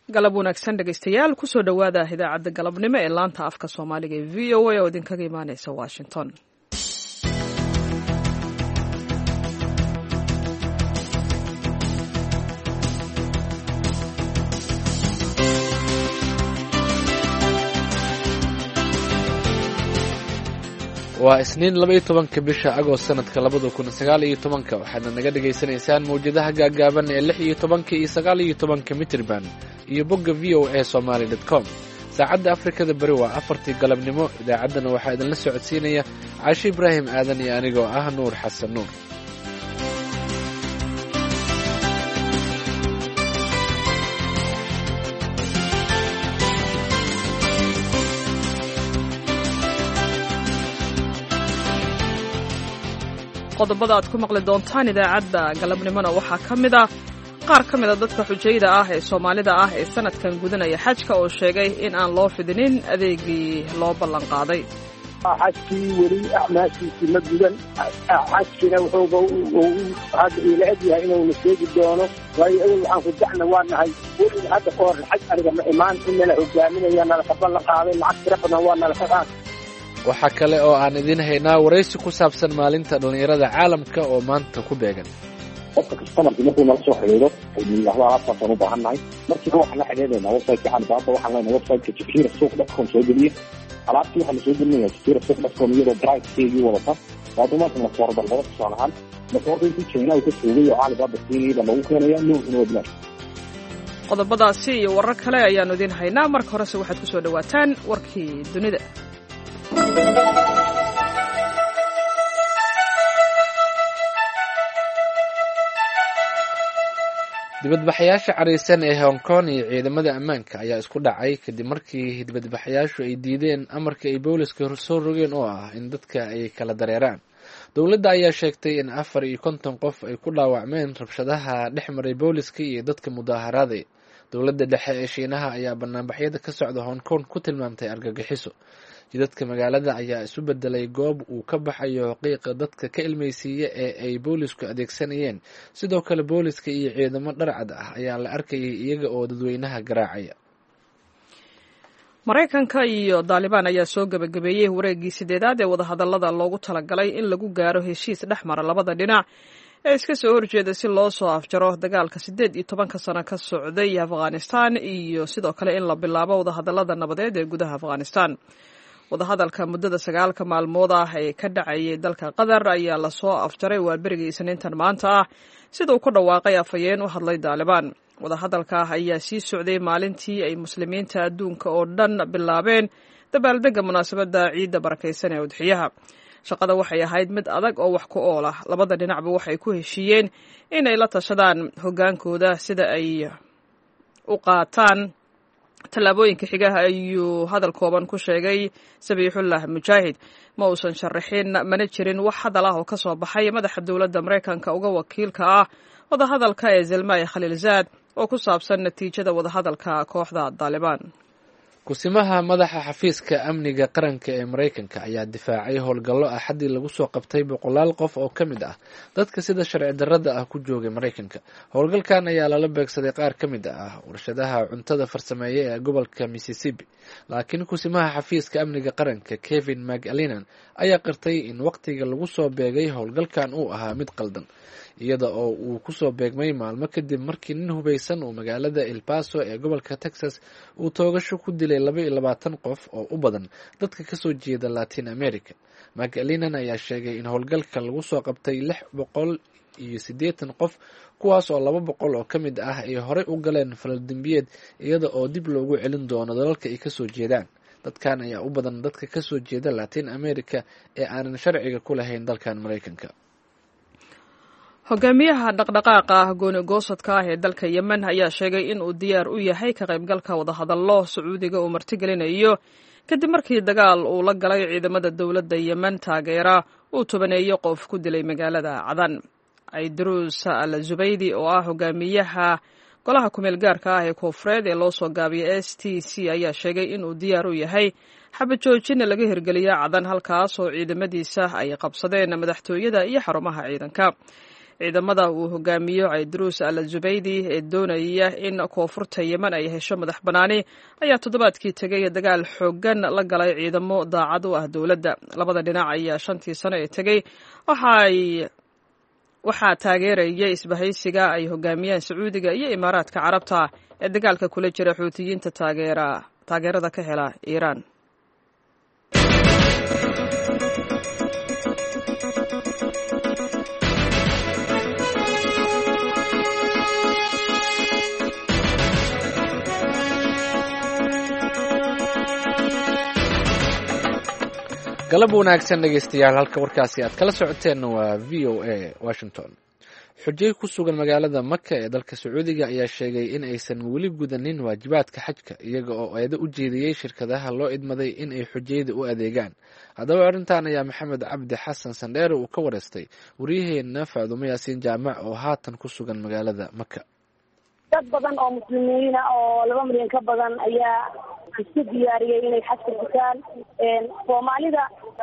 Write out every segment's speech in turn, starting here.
galab wanaagsan dhegaystayaal kusoo dhowaada idaacadda galabnimo ee laanta afka soomaaliga ee v o a oo idinkaga imaaneysa washington. waa isniin 12 bisha agost sanadka 2019 waxaadna naga dhagaysanaysaan mawjadaha gaagaaban ee 16 iyo 19 mitirban iyo bogga voasomali.com. saacadda afrikada bari waa 4tii galabnimo. idaacaddana waxaa idinla socodsiinaya Caashi Ibraahim Aadan iyo anigoo ah Nuur Xasan Nuur. qodobada aad ku maqli doontaan idaacadda galabnimona waxaa ka mid ah qaar ka mida dadka xujayda ah ee Soomaalida ah ee sanadkan gudanaya xajka oo sheegay in aan loo fidinin adeegii loo ballan qaaday. xajkii weli acmaashiisii ma gudan, xajkina wuxuu hadda ila egyahay inuu sheegi doono, waayo awal waxaan ku dacna waa nahay weli hadda ka hor xaj aniga ma imaan in nala hogaaminaya nala ka ballan qaaday, lacag tira badan waa nala ka qaatay. waxaa kale oo aan idin haynaa waraysi ku saabsan maalinta dhallinyarada caalamka oo maanta ku beegan. qofka kasta markii nala soo xiriiro alaabtaasaan u baahannahay markiiba waxaan la xidhiidhaynaa website-ka albaaba waxaan leenahay website-ka jasiirasuuq.com soo geliya alaabtii waxaa la soo gelinaya jasiirasuuq.com iyadoo drive-keygii wadata waadumaanta masoor dalbada tusaale ahaan masoorda intii China uu ka soogay oo albaaba siinayda lagu keenaya nuucina wadnaa. qodobadaasi iyo warar kale ayaanu idin haynaa. marka horese waxaad kusoo dhawaataan warkii dunida. dibadbaxayaasha careysan ee Hong Kong iyo ciidamada ammaanka ayaa isku dhacay kadib markii dibadbaxayaashu ay diideen amarka ay booliska soo rogeen oo ah in dadka ay kala dareeraan. dowladda ayaa sheegtay in 54 qof ay ku dhaawacmeen rabshadaha dhex maray booliska iyo dadka mudaaharaday. dowladda dhexe ee Shiinaha ayaa banaanbaxyada ka socda Hong Kong ku tilmaamtay argagixiso. jidadka magaalada ayaa isu bedelay goob uu ka baxayo qiiqa dadka ka ilmeysiiya ee ay boolisku adeegsanayeen. sidoo kale booliska iyo ciidamo dharcad ah ayaa la arkayay iyaga oo dadweynaha garaacaya. Mareykanka iyo Taliban ayaa soo gabagabeeyay wareegii 8aad ee wadahadallada loogu talagalay in lagu gaaro heshiis dhexmara labada dhinac ee iska soo horjeeda si loo soo afjaro dagaalka 18 sano ka socday Afghanistan iyo sidoo kale in la bilaabo wadahadallada nabadeed ee gudaha Afghanistan. wadahadalka muddada 9 maalmood ah ee ka dhacayay dalka Qatar ayaa la soo afjaray waabirigii Isniintan maanta ah sida uu ku dhawaaqay afhayeen u hadlay Taliban. wadahadalka ayaa sii socday maalintii ay muslimiinta adduunka oo dhan bilaabeen dabaaldega munaasabadda ciidda barakeysan ee udxiyaha. shaqada waxay ahayd mid adag oo wax ku ool ah. labada dhinacba waxay ku heshiiyeen inay la tashadaan hogaankooda sida ay u qaataan tallaabooyinka xigaha ayuu hadal kooban ku sheegay Sabiixullah Mujaahid. ma uusan sharaxin mana jirin wax hadal ah oo ka soo baxay madaxa dowladda Mareykanka uga wakiilka ah wadahadalka ee Zalmay Khalilzad oo ku saabsan natiijada wadahadalka kooxda Taliban. kusimaha madaxa xafiiska amniga qaranka ee Mareykanka ayaa difaacay howlgallo axadii lagu soo qabtay 100 qof oo ka mid ah dadka sida sharci darrada ah ku joogay Mareykanka. howlgalkan ayaa lala beegsaday qaar ka mid ah warshadaha cuntada farsameeya ee gobolka Mississippi. laakiin kusimaha xafiiska amniga qaranka Kevin McAleenan ayaa qirtay in waqtiga lagu soo beegay howlgalkan uu ahaa mid qaldan, iyada oo uu ku soo beegmay maalmo kadib markii nin hubeysan oo magaalada El Paso ee gobolka Texas uu toogasho ku dilay 22 qof oo u badan dadka ka soo jeeda Latin America. McAleenan ayaa sheegay in howlgalka lagu soo qabtay 680 qof, kuwaas oo 200 oo ka mid ah ay horey u galeen falal dambiyeed, iyada oo dib loogu celin doono dalalka ay ka soo jeedaan. dadkan ayaa u badan dadka ka soo jeeda Latin America ee aanan sharciga ku lahayn dalkan Mareykanka. hogaamiyaha dhaqdhaqaaqa gooni-goosadka ah ee dalka Yemen ayaa sheegay in uu diyaar u yahay ka qaybgalka wadahadallo Sacuudiga uu martigelinayo kadib markii dagaal uu la galay ciidamada dowladda Yemen taageera uu tobaneeyo qof ku dilay magaalada Cadan. Aydruus Al-Zubaydi oo ah hogaamiyaha golaha kumeel gaarka ah ee koonfureed ee loo soo gaabiyay STC ayaa sheegay in uu diyaar u yahay xabad joojin laga hirgeliyo Cadan halkaas oo ciidamadiisa ay qabsadeen madaxtooyada iyo xarumaha ciidanka. ciidamada uu hogaamiyo Caydaruus al-Zubaydi ee doonaya in koonfurta Yemen ay hesho madax banaani ayaa toddobaadkii tegay dagaal xoogan la galay ciidamo daacad u ah dowladda. Labada dhinac ayaa 5 sano ee tegay waxaa taageeraya isbahaysiga ay hogaamiyaan Sacuudiga iyo Imaaraadka Carabta ee dagaalka kula jira Xuutiyiinta taageerada ka hela Iiraan. galab wanaagsan dhegeystayaal, halka warkaasi aad kala socoteen waa VOA Washington. xujay ku sugan magaalada Maka ee dalka Sacuudiga ayaa sheegay in aysan weli gudanin waajibaadka xajka, iyaga oo eedo u jeediyey shirkadaha loo idmaday in ay xujayda u adeegaan. Haddaba arrintan ayaa Maxamed Cabdi Xasan Sandheere uu ka wareystay wariyaheena Faadumo Yaasiin Jaamac oo haatan ku sugan magaalada Maka. dad badan oo muslimiin ah oo 2 milyan ka badan ayaa isku diyaariyay inay xajka gutaan. Soomaalida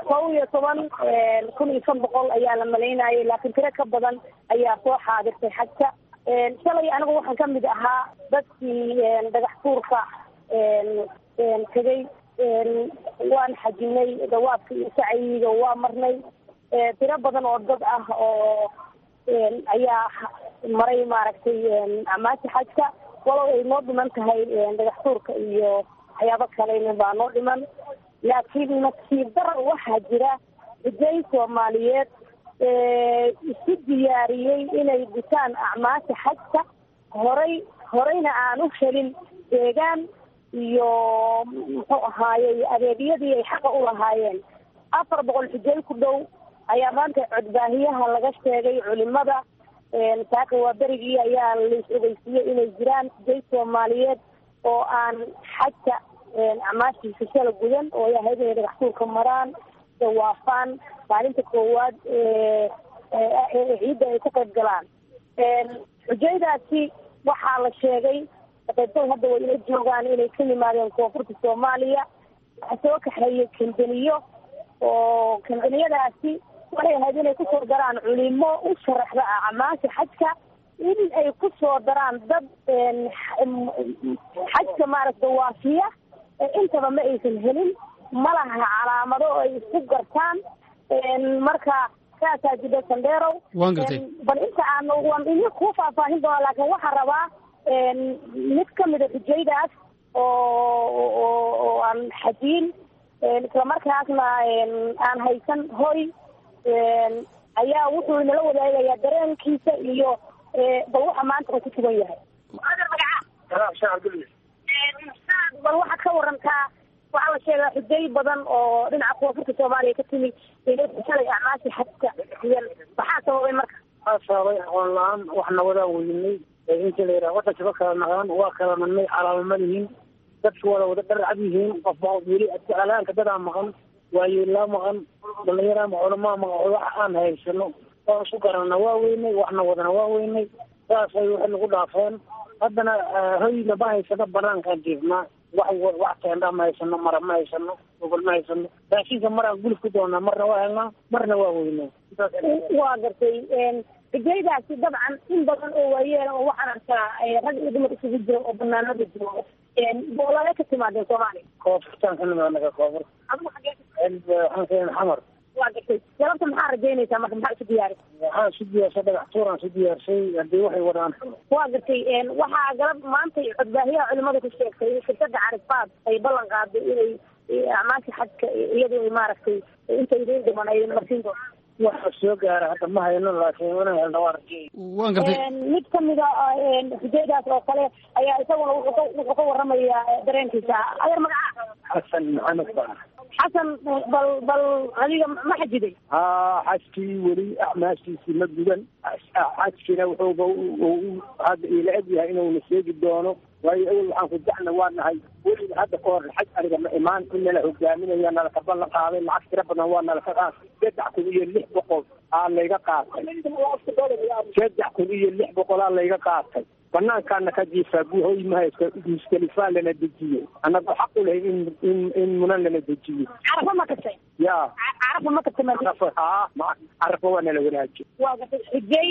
12,500 ayaa la maleynayay, laakiin tiro ka badan ayaa soo xaadirtay xajka. shalay anigu waxaan ka mid ahaa dadkii dhagax tuurka tegay. waan xajinay dawaabka iyo sacyiga waa marnay. tiro badan oo dad ah oo ayaa maray maaragtay amaasi xajka, walow ay noo dhiman tahay dhagax tuurka iyo waxyaabo kalena baa noo dhiman. laakiin nasiib daro waxaa jira xujay Soomaaliyeed isu diyaariyey inay gutaan acmaasi xajka horeyna aan u helin deegaan iyo muxuu ahaayey adeegyadii ay xaqa u lahaayeen. 400 xujay ku dhow ayaa maanta codbaahiyaha laga sheegay culimada. saaka waa berigii ayaa la is-ogeysiiyey inay jiraan xujay Soomaaliyeed oo aan xajka acmaashiisa shala gudan, oo ay ahayd inay dhagax tuurka maraan, dawaafaan, maalinta koowaad ciidda ay ka qayb galaan. xujaydaasi waxaa la sheegay qaybtood hadda way ila joogaan inay ka yimaadeen koonfurta Soomaaliya. waxaa soo kaxeeyey kambaniyo, oo kambaniyadaasi waxay ahayd inay kusoo daraan culimo u sharaxda acmaasha xajka, in ay kusoo daraan dad xajka maaragta waafiya. intaba ma aysan helin, ma laha calaamado ay isku gartaan. marka saasaa jira Sandheerow. bal inta waan idin ku faahfaahin doonaa, laakiin waxaan rabaa mid ka mid a xujaydaas oo aan xajiin islamarkaasna aan haysan hoy ayaa wuxuu nala wadaagayaa dareenkiisa iyo bal waxa maanta uu ku sugan yahay. bal waxaad ka warantaa, waxaa la sheegaa xujay badan oo dhinaca koonfurta Soomaaliya ka timi inay shalay acmaasi xajka iyal. maxaa sababay marka? waxaa sababay aqoon la-aan. waxna wadaa weynay inta la yidhaha wadanka kala naqaan, waa kala madnay, calaamama lihiin, dadku wada dharcad yihiin. qofba weli alaanka dadaa maqan, waayeelaa maqan, dhalinyaraa maqan, culamaa maqan. wax aan haysano waan isku garanana waa weynay, waxna wadana waa weynay. saasay waxay nagu dhaafeen. haddana hoyna ma haysano, banaankaan jiifnaa. wax teendha ma haysano, mara ma haysano, gogol ma haysano. raashinka maraan gulif ku doonaa, marna waa helnaa, marna waa weynaa. waa gartay. xujaydaasi dabcan in badan oo waayeen oo waxaan arkaa rag iyo dumar isugu jiro oo banaanada joogo. boolale ka timaadeen Soomaaliya? koonfurtaan ka nimaanaga koonfur. adigu xagee? waxaan keenay xamar. waa gartay. galabta maxaa rajaynaysaa marka? maxaa isu diyaarisay? waxaan isu diyaarsay dhagax tuuraan isu diyaarsay haddii waxay wadaan. waa gartay. waxaa galab maanta codbaahiyaha culimada ku sheegtay in shirkada Carifaad ay ballan qaaday inay acmaasha xajka iyadu maaragtay intay idin dhiman ay marsiin doonto. waxa soo gaara hadda ma hayno, laakiin inaan helno waa rajay. waan gartay. mid kamid a xujaydaas oo kale ayaa isaguna wuxuu ka waramayaa dareenkiisa. adeer magaca? xasan maxamed baa. xasan, bal adiga ma xajiday? xajkii weli acmaashiisii ma gudan. xajkina wuxuu hadda ila eg yahay inuuna sheegi doono. waayo awel waxaan ku dacna waa nahay weliba hadda ka hor xaj aniga ma imaan. in nala hogaaminaya nala ka ballan qaaday, lacag tiro badan waa nala ka qaatay. 3,600 aa layga qaatay. 3,600 aa layga qaatay. banaankaana ka jiifaa hoymaha iskalifaa lana dejiyo annagoo xaq u leh in munan lana dejiyo. Carafa ma tagtay? Ya Carafa ma tagtay? Carafa waa nala wanaajiyo. Waa gatay xigay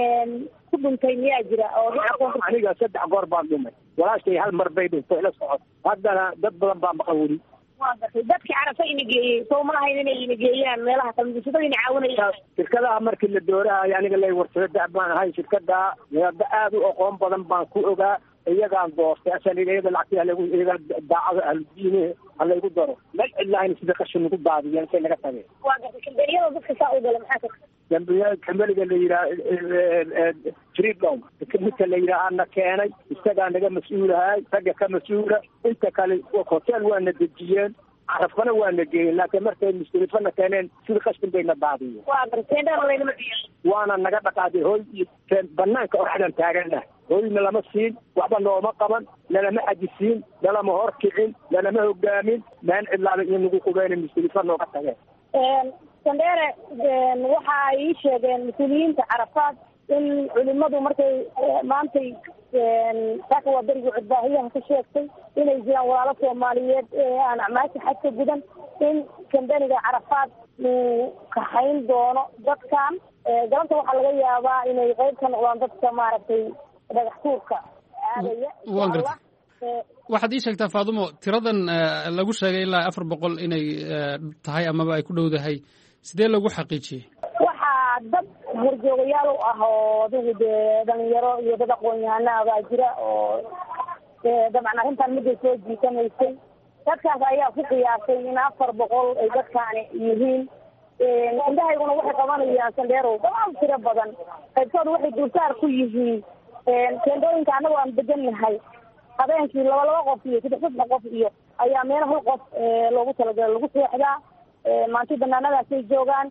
ku dhuntay miyaa jira oo aniga 3 goor baan dhumay, walaashay hal mar bay dhintay ila socod, haddana dad badan baa maqan weli. waa gatay dadkii Carafa inageeyey soo ma lahayn inay inageeyaan meelaha kalluumaysatada inay caawinayaan. shirkadaha markii la doorahayo aniga lay warsada baan ahay, shirkada aad u aqoon badan baan ku ogaa, iyagaan doortay asaligeeda lacagtii iyaga daacada ahludiine halaygu daro meel cidlahayn sida qashin nagu baadiyeen say naga tageen. waa gatay kambeeyada dadka saa u gala maxaa ka dambiyaal kamaliga la yidhaha freedom midka la yidhaha ana keenay, isagaa naga mas-uulahay, ragga ka mas-uula, inta kale hotel waana dejiyeen, Carafana waana geeyeen, laakiin markay mustalifana keeneen sida qashin bayna baadiyeen. waa garteendana laynama diyan waana naga dhaqaaday hooy iyo banaanka oraxdan taagana hooyna lama siin, waxba nooma qaban, lalama ajisiin, lalama horkicin, lalama hogaamin, maan cidlaaba iyo nagu qubeen mustalifa nooga tageen. Sandere waxa ay sheegeen mas'uuliyiinta Carafaad in culimadu markay maantay saaka waa beriga cudbaahiyaha ka sheegtay inay jiraan walaalo Soomaaliyeed aan acmaasha xajka gudan, in kambaniga Carafaad uu kaxayn doono dadkan. galabta waxaa laga yaabaa inay qayb ka noqdaan dadka maaragtay dhagax tuurka aadaya. waan gartay. waxaad ii sheegtaa Faadumo, tiradan lagu sheegay ilaa 400 inay tahay amaba ay ku dhowdahay, sidee lagu xaqiijiyey? waxaa dad horjoogayaal u ah oo adigu dee dhalinyaro iyo dad aqoon-yahanaa baa jira oo dabcan arrintan midday soo jiitamaysay. dadkaas ayaa ku qiyaasay in 400 ay dadkaani yihiin. indahayguna waxay qabanayaan Sandero dhammaan tiro badan, qaybtooda waxay dulsaar ku yihiin teendooyinka annagu aan degannahay. habeenkii 2 qof iyo 3 qof iyo ayaa meel hal qof loogu talagalay lagu seexdaa. maanta banaanadaasay joogaan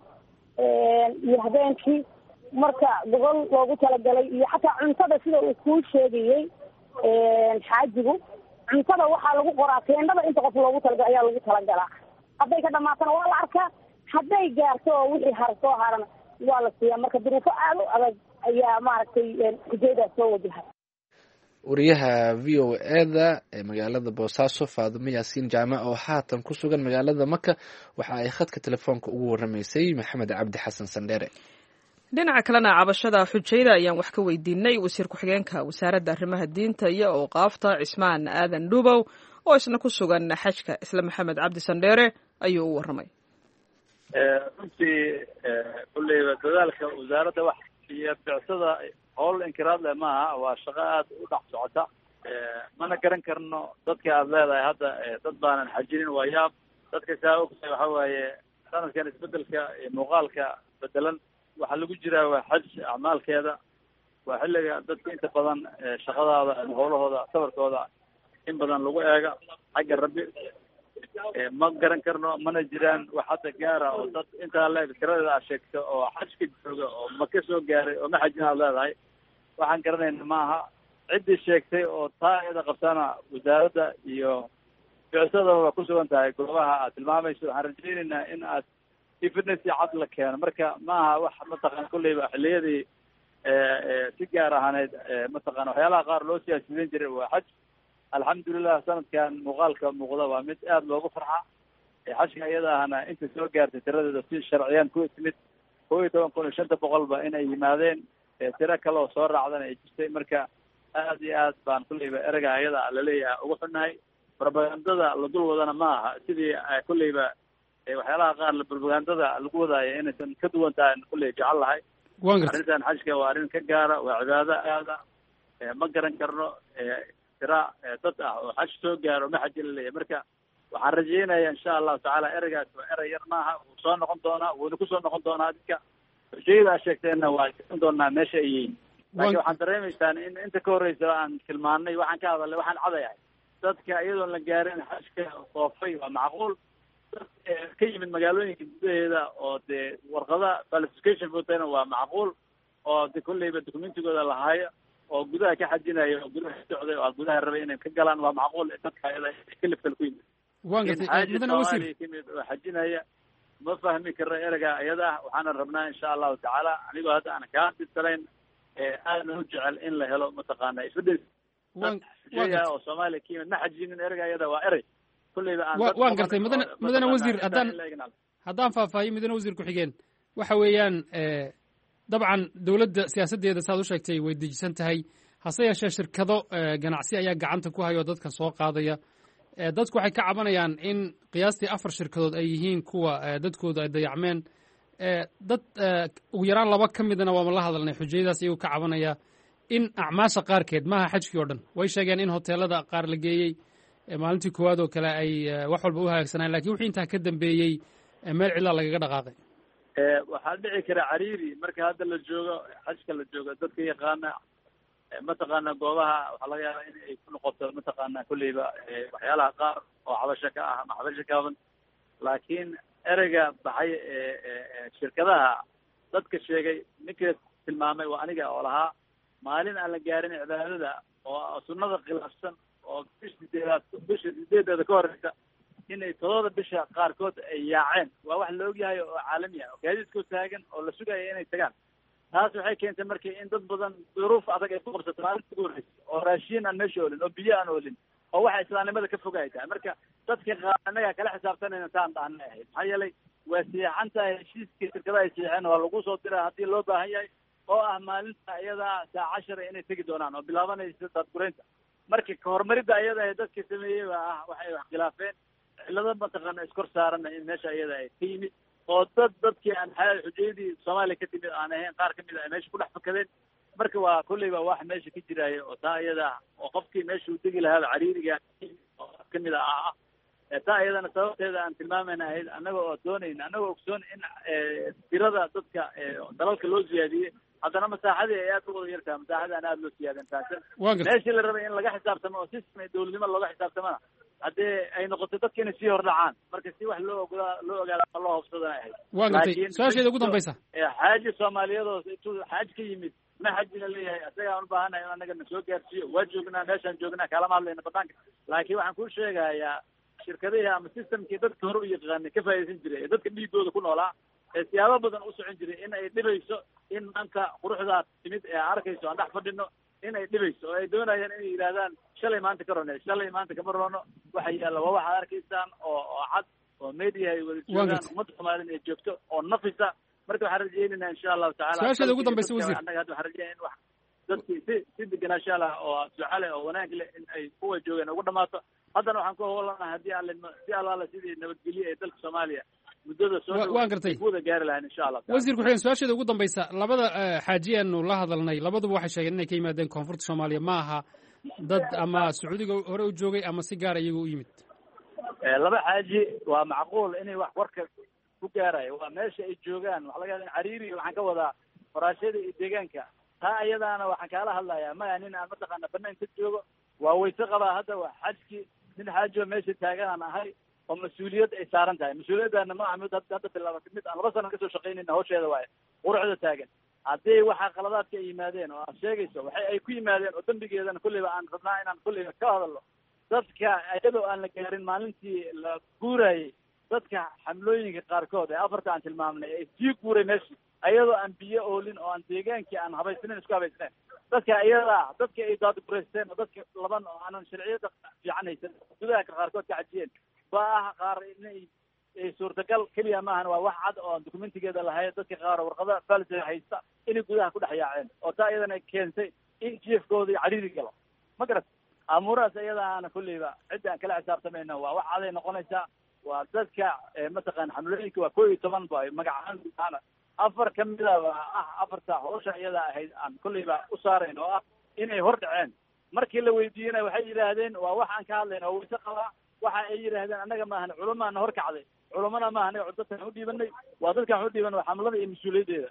iyo habeenkii marka gogol loogu talagalay iyo xataa cuntada sida uu kuu sheegayey xaajigu, cuntada waxaa lagu qoraa teendada inta qof loogu talagalay ayaa lagu talagalaa. hadday ka dhamaatana waa la arkaa, hadday gaarto oo wixii har soo haran waa la siiyaa. marka duruufo aad u adag ayaa maaragtay ujeedaas soo wajahay. wariyaha v o eda ee magaalada Boosaaso Faadumo Yaasiin Jaamac oo haatan ku sugan magaalada Maka waxa ay khadka telefoonka ugu waramaysay Maxamed Cabdi Xasan Sandere. dhinaca kalena cabashada xujayda ayaan wax ka weydiinay wasiir ku-xigeenka wasaaradda arrimaha diinta iyo awqaafta Cismaan Aadan Dhuubow oo isna ku sugan xajka. isla Maxamed Cabdi Sandere ayuu u waramay. runtii kulleyba dadaalka wasaaradda wax iyo bicsada howl inkiraad leh maaha, waa shaqo aad u dhex socota. mana garan karno dadka aad leedahay hadda dad baanan xajinin, waa yaab. dadka saa ogtahay waxa waaye sanadkan isbedelka muuqaalka bedelan waxaa lagu jiraa waa xaj acmaalkeeda, waa xilliga dadka inta badan shaqadaada ama howlahooda safarkooda in badan lagu eega xagga rabbi. ma garan karno, mana jiraan wax hadda gaara oo dad intaa leeg tiradeeda aad sheegto oo xajka jooga oo ma ka soo gaaray oo ma xajin aad leedahay. waxaan garanayna maaha ciddii sheegtay oo taa iyada qabtana wasaaradda iyo bicsadaba waa ku sugan tahay goobaha aad tilmaamayso. waxaan rajaynaynaa in aad fitness iyo cad la keeno. marka maaha wax mataqaan kulleyba xilliyadii si gaar ahaaneed mataqaan waxyaalaha qaar loo siyaasidan jiray waa xaj. alxamdulilah sanadkan muuqaalka muuqda waa mid aada loogu farxa. xajka iyada ahna inta soo gaartay tiradeeda si sharciyaan ku timid 11,500 inay yimaadeen, tiro kale oo soo raacdana ay jirtay. marka aad iyo aad baan kulleyba ereyga iyada laleeyahay ugu xunnahay. propagandada la dul wadana ma aha sidii kulleyba waxyaalaha qaar propagandada lagu wadaayo inaysan ka duwan tahay kulley jecel lahay. arrintan xajka waa arrin ka gaara, waa cibaado aada ma garan karno tira dad ah oo xaj soo gaaro ma xaji laleeyahay. marka waxaan rajaynaya insha allahu tacaala ereygaas waa erey yar maaha, wuu soo noqon doonaa, wuuna kusoo noqon doonaa. dadka ujeedaa sheegteenna waa garan doonaa meesha ay yihiin. laakiin waxaan dareemaysaan in inta ka horreysa aan tilmaanay waxaan ka hadalnay waxaan cadayahay dadka iyadoon la gaarin xajka soofay waa macquul. dad ka yimid magaalooyinka gudaheeda oo dee warqada falsification futayna waa macquul, oo de kulleyba documentigooda lahaayo oo gudaha ka xajinaya oo gudaha ka socday oo gudaha rabay inay ka galaan waa macquul. dadka iyada kalifkal ku yimid timid oo xajinaya ma fahmi karno ereyga iyada. waxaana rabnaa insha allahu tacaala anigoo hadda aan kaa didsanayn aadna u jecel in la helo mataqaana isbedel oo soomaaliya ka yimid ma xajinin ereyga iyada waa erey kulleyba waan gartay mudane wasiir haddaan faahfaahiyo mudane wasiir ku-xigeen waxa weeyaan dabcan dowladda siyaasaddeeda saad u sheegtay way dejisan tahay hase yeeshee shirkado ganacsi ayaa gacanta ku hayo dadka soo qaadaya dadku waxay ka cabanayaan in qiyaastii 4 shirkadood ay yihiin kuwa dadkooda ay dayacmeen dad ugu yaraan 2 ka midna waama la hadalnay xujayadaas iyagoo ka cabanaya in acmaasha qaarkeed maaha xajkii oo dhan way sheegeen in hoteelada qaar la geeyey maalintii koowaad oo kale ay wax walba u hagaagsanaan lakin wixii intaa ka dambeeyey meel cidlaa lagaga dhaqaaqay waxaa dhici kara cariiri marka hadda la joogo xajka la joogo dadka yaqaana mataqaana goobaha waxaa laga yaabaa in ay ku noqoto mataqaana kulleyba waxyaalaha qaar oo xabasho ka ah ama xabasho kaaban laakiin ereyga baxay shirkadaha dadka sheegay ninka tilmaamay waa aniga oo lahaa maalin aan la gaarin cibaadada oo sunnada khilaafsan oo bisha sideedeeda ka horeysa inay 7 bisha qaarkood ay yaaceen waa wax la ogyahay oo caalami ah oo gaadiidkoo taagan oo la sugaya inay tagaan taas waxay keentay markii in dad badan duruuf adag ay ku qabsato maalinta ugu horeysa oo raashiin aan meesha oolin oo biyo aan oolin oo waxa islaamnimada ka fogay tahay marka dadka qaar anaga kala xisaabtanayna taan dhaanay ahayd maxaa yeelay waa siixan tahay heshiiskii shirkadaha ay siixeen waa lagu soo diraa haddii loo baahan yahay oo ah maalinta iyada saaca 10 inay tegi doonaan oo bilaabanaysa daadgureynta marka kahormaridda iyada ay dadka sameeyey waa ah waxay wax khilaafeen cilada mataqaana iskor saarana in meesha iyada ay ka yimid oo dadkii aan xujayadii soomaaliya ka timid aan ahayn qaar kamid ay meesha ku dhex fakadeen marka waa kulleyba wax meesha ka jiraayo oo taa iyada oo qofkii meesha uu degi lahaaba cariiriga oo kamid ah taa iyadana sababteeda aan tilmaamayna ahayd annaga oo doonayna annaga ogsoon in tirada dadka dalalka loo siyaadiyey haddana masaaxadii ay aad u wada yartaha masaaxada aan aada loo siyaadin taasan meeshii la rabay in laga xisaabtamo oo system dowladnimo looga xisaabtamana haddii ay noqoto dadka inay sii hordhacaan marka si wax loo ogaada loo hobsadana ahayd waa gartay su-aasheeda ugu dambaysa xaaji soomaaliyadoo intuu xaaj ka yimid ma xajina leeyahay isagaa un baahanahay in anaga na soo gaarsiiyo waa joognaa meeshaan joognaa kalama hadlayna banaanka laakiin waxaan kuu sheegayaa shirkadihii ama systemkii dadka hore u yaqaanay ka faa'idaysan jiray ee dadka dhiigooda ku noolaa ee siyaabo badan u socon jiray in ay dhibayso in maanta quruxdaas timid ee arkayso aan dhex fadhino in ay dhibayso oo ay doonayaan inay yidhahdaan shalay maanta ka rone shalay maanta kama rono waxa yaalla waa waxaad arkaysaan oo cad oo media ay wada joogaan ummadda soomaalida ay joogto oo nafisa marka waxaan rajaynaynaa insha allahu tacala su-aasheeda ugu dambaysa wasiir annaga hadda waxaan rajaynaya in wax dadkii si deganaa insha allah oo ducale oo wanaag leh in ay kuwa joogeen ugu dhamaato haddana waxaan ku howlanahay haddii aan si allaala sidii nabadgelye ee dalka soomaaliya muddada waan gartay kuwada gaari lahayn insha allah wasiir ku-xigeen su-aasheeda ugu dambaysa labada xaajiyaanu la hadalnay labaduba waxay sheegeen inay ka yimaadeen koonfurta soomaaliya ma aha dad ama sacuudiga hore u joogay ama si gaar iyaga u yimid laba xaaji waa macquul inay wax warka ku gaarayo waa meesha ay joogaan waxa laga yaaba in cariiri waxaan ka wadaa faraashada iyo deegaanka taa iyadaana waxaan kaala hadlayaa maya nin aan mataqaana banaan ka joogo waa wayse qabaa hadda waa xajkii nin xaajioo meesha taaganaan ahay oo mas-uuliyad ay saaran tahay mas-uuliyaddaana ma aha mid hadda bilaabatay mid aan 2 sano kasoo shaqaynayna hawsheeda waaye quruxda taagan haddii waxaa qaladaadka ay yimaadeen oo aad sheegayso waxay ay ku yimaadeen oo dambigeedana kulleyba aan rabnaa inaan kulleyba ka hadalno dadka iyadoo aan la gaarin maalintii la guurayay dadka xamlooyinka qaarkood ee 4 aan tilmaamnay ay sii guuray meeshii iyadoo aan biyo oolin oo aan deegaankii aan habaysnayn isku habaysnayn dadka iyada dadka ay daadgureysteen oo dadka laban oo aanan sharciyada fiican haysan gudaha qaarkood ka cajiyeen baa ah qaar inay suurtagal keliya maahan waa wax cad oo dokumentigeeda lahayd dadka qaar warqada falsa haysta inay gudaha ku dhex yaaceen oo taa iyadana keentay in jiefkooda iyo cariiri galo ma garat amuurahaas iyadaana kulleyba cidda aan kala xisaabtamayna waa wax caday noqonaysaa waa dadka mataqaan xamlooyinka waa 11 ba magacaaan 4 kamida ah 4 hawsha iyada ahayd aan kulleyba u saarayn oo ah inay hor dhaceen markii la weydiiyena waxay yidhaahdeen waa wax aan ka hadlayna oo wayse qabaa waxa ay yidhaahdeen annaga maahan culamaana hor kacday culamana maaha anaga dadkaan u dhiibanay waa dadkaan u dhiiban waa xamlada iyo mas-uuliyaddeeda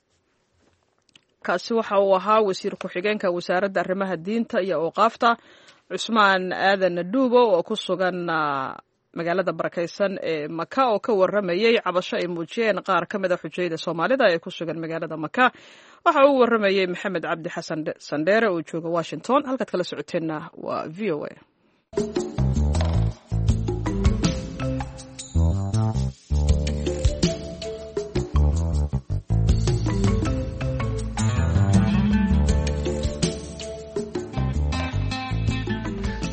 kaasi waxa uu ahaa wasiir ku-xigeenka wasaaradda arrimaha diinta iyo awqaafta cusmaan aadan dhuubo oo ku sugan magaalada barakaysan ee maka oo ka waramayey cabasho ay muujiyeen qaar ka mid a xujayada soomaalida ee ku sugan magaalada maka waxa uu waramayey maxamed cabdi xasan sandheere oo jooga washington halkaad kala socoteenna waa v o a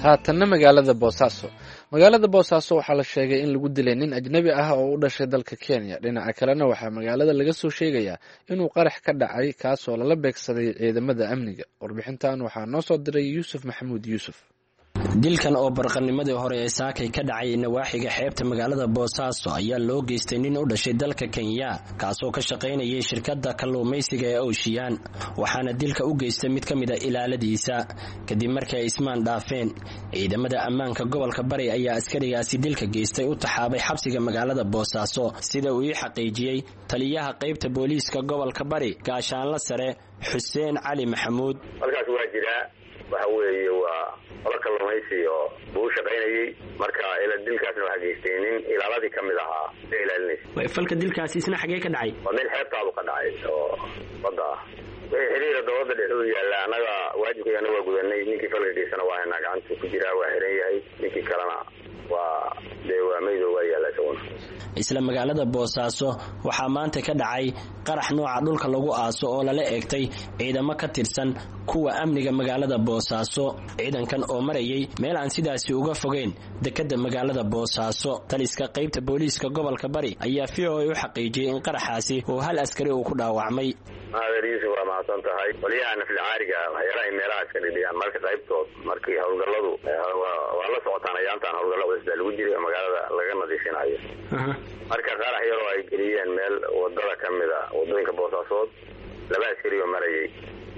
haatanna magaalada boosaaso. Magaalada boosaaso waxaa la sheegay in lagu dilay nin ajnabi ah oo u dhashay dalka Kenya. Dhinaca kalena waxaa magaalada laga soo sheegayaa inuu qarax ka dhacay kaasoo lala beegsaday ciidamada amniga. Warbixintan waxaa noo soo diray Yuusuf Maxamuud Yuusuf. dilkan oo barqanimadii hore ee saakay ka dhacay nawaaxiga xeebta magaalada Boosaaso ayaa loo geystay nin u dhashay dalka Kenya kaasoo ka shaqaynayay shirkadda kalluumaysiga ee Ocean waxaana dilka u geystay mid kamid ah ilaaladiisa kadib markii ay ismaan dhaafeen ciidamada ammaanka gobolka Bari ayaa askarigaasi dilka geystay u taxaabay xabsiga magaalada Boosaaso sida uu xaqiijiyay taliyaha qaybta booliiska gobolka Bari gaashaanle sare Xuseen Cali Maxamuud. halkaas waa jira waxa weeye waa wala kalluumaysi oo uu shaqaynayay marka ila dilkaasna waxa geystay nin ilaaladii kamid ahaa ilaalinayay. falka dilkaasi isna xagee ka dhacay? waa meel xeebtaadu ka dhacay oo badda xiriir dowladda dhexdu yaala anaga waajibkeena waa gudanay ninkii falka geystana waa inaa gacanta ku jira waa xiran yahay ninkii kalena waa deewaameydo waa yaala isaguna. isla magaalada Boosaaso waxaa maanta ka dhacay qarax nooca dhulka lagu aaso oo lala eegtay ciidamo ka tirsan kuwa amniga magaalada Boosaaso. ciidankan oo marayay meel aan sidaasi uga fogeyn dekada magaalada Boosaaso. taliska qaybta booliiska gobolka Bari ayaa u xaqiijiyay in qaraxaasi uu hal askari uu ku dhaawacmay. adeeriisu waa mahadsan tahay waliyaha nafli caariga waxyaalaha meelaha iska dhigayaan marka qaybtood markii howlgalladu waa la socotaan ayaantaan howlgallada isla lagu jiray magaalada laga nadiifinayo marka qarax yaroo ay geliyeen meel wadada kamid ah wadooyinka Boosaasood laba askari oo marayay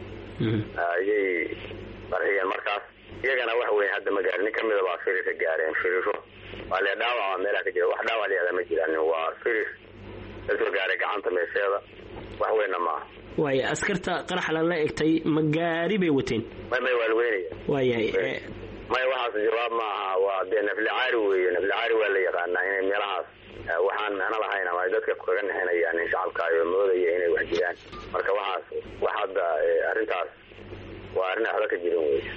ayay marayeen markaas iyagana wax weyn hadda magaalada kamid ah firir gaareen firisho waa la dhaawac meelaha ka jira wax dhaawac leeyahay ma jiraan waa firir soo gaaray gacanta meesheeda wax weyn ma way askarta qarax la eegtay magaari bay wateen may waa weynaya waayahay may waxaas jawaab ma aha waa nafli caari weeye nafli caari waa la yaqaanaa inay meelahaas waxaan ana lahayn ama dadka kaga naxinayaan in shacabka ay moodaya inay wax jiraan marka waxaas wax hadda arrintaas waa arrin aad ka jirin weeye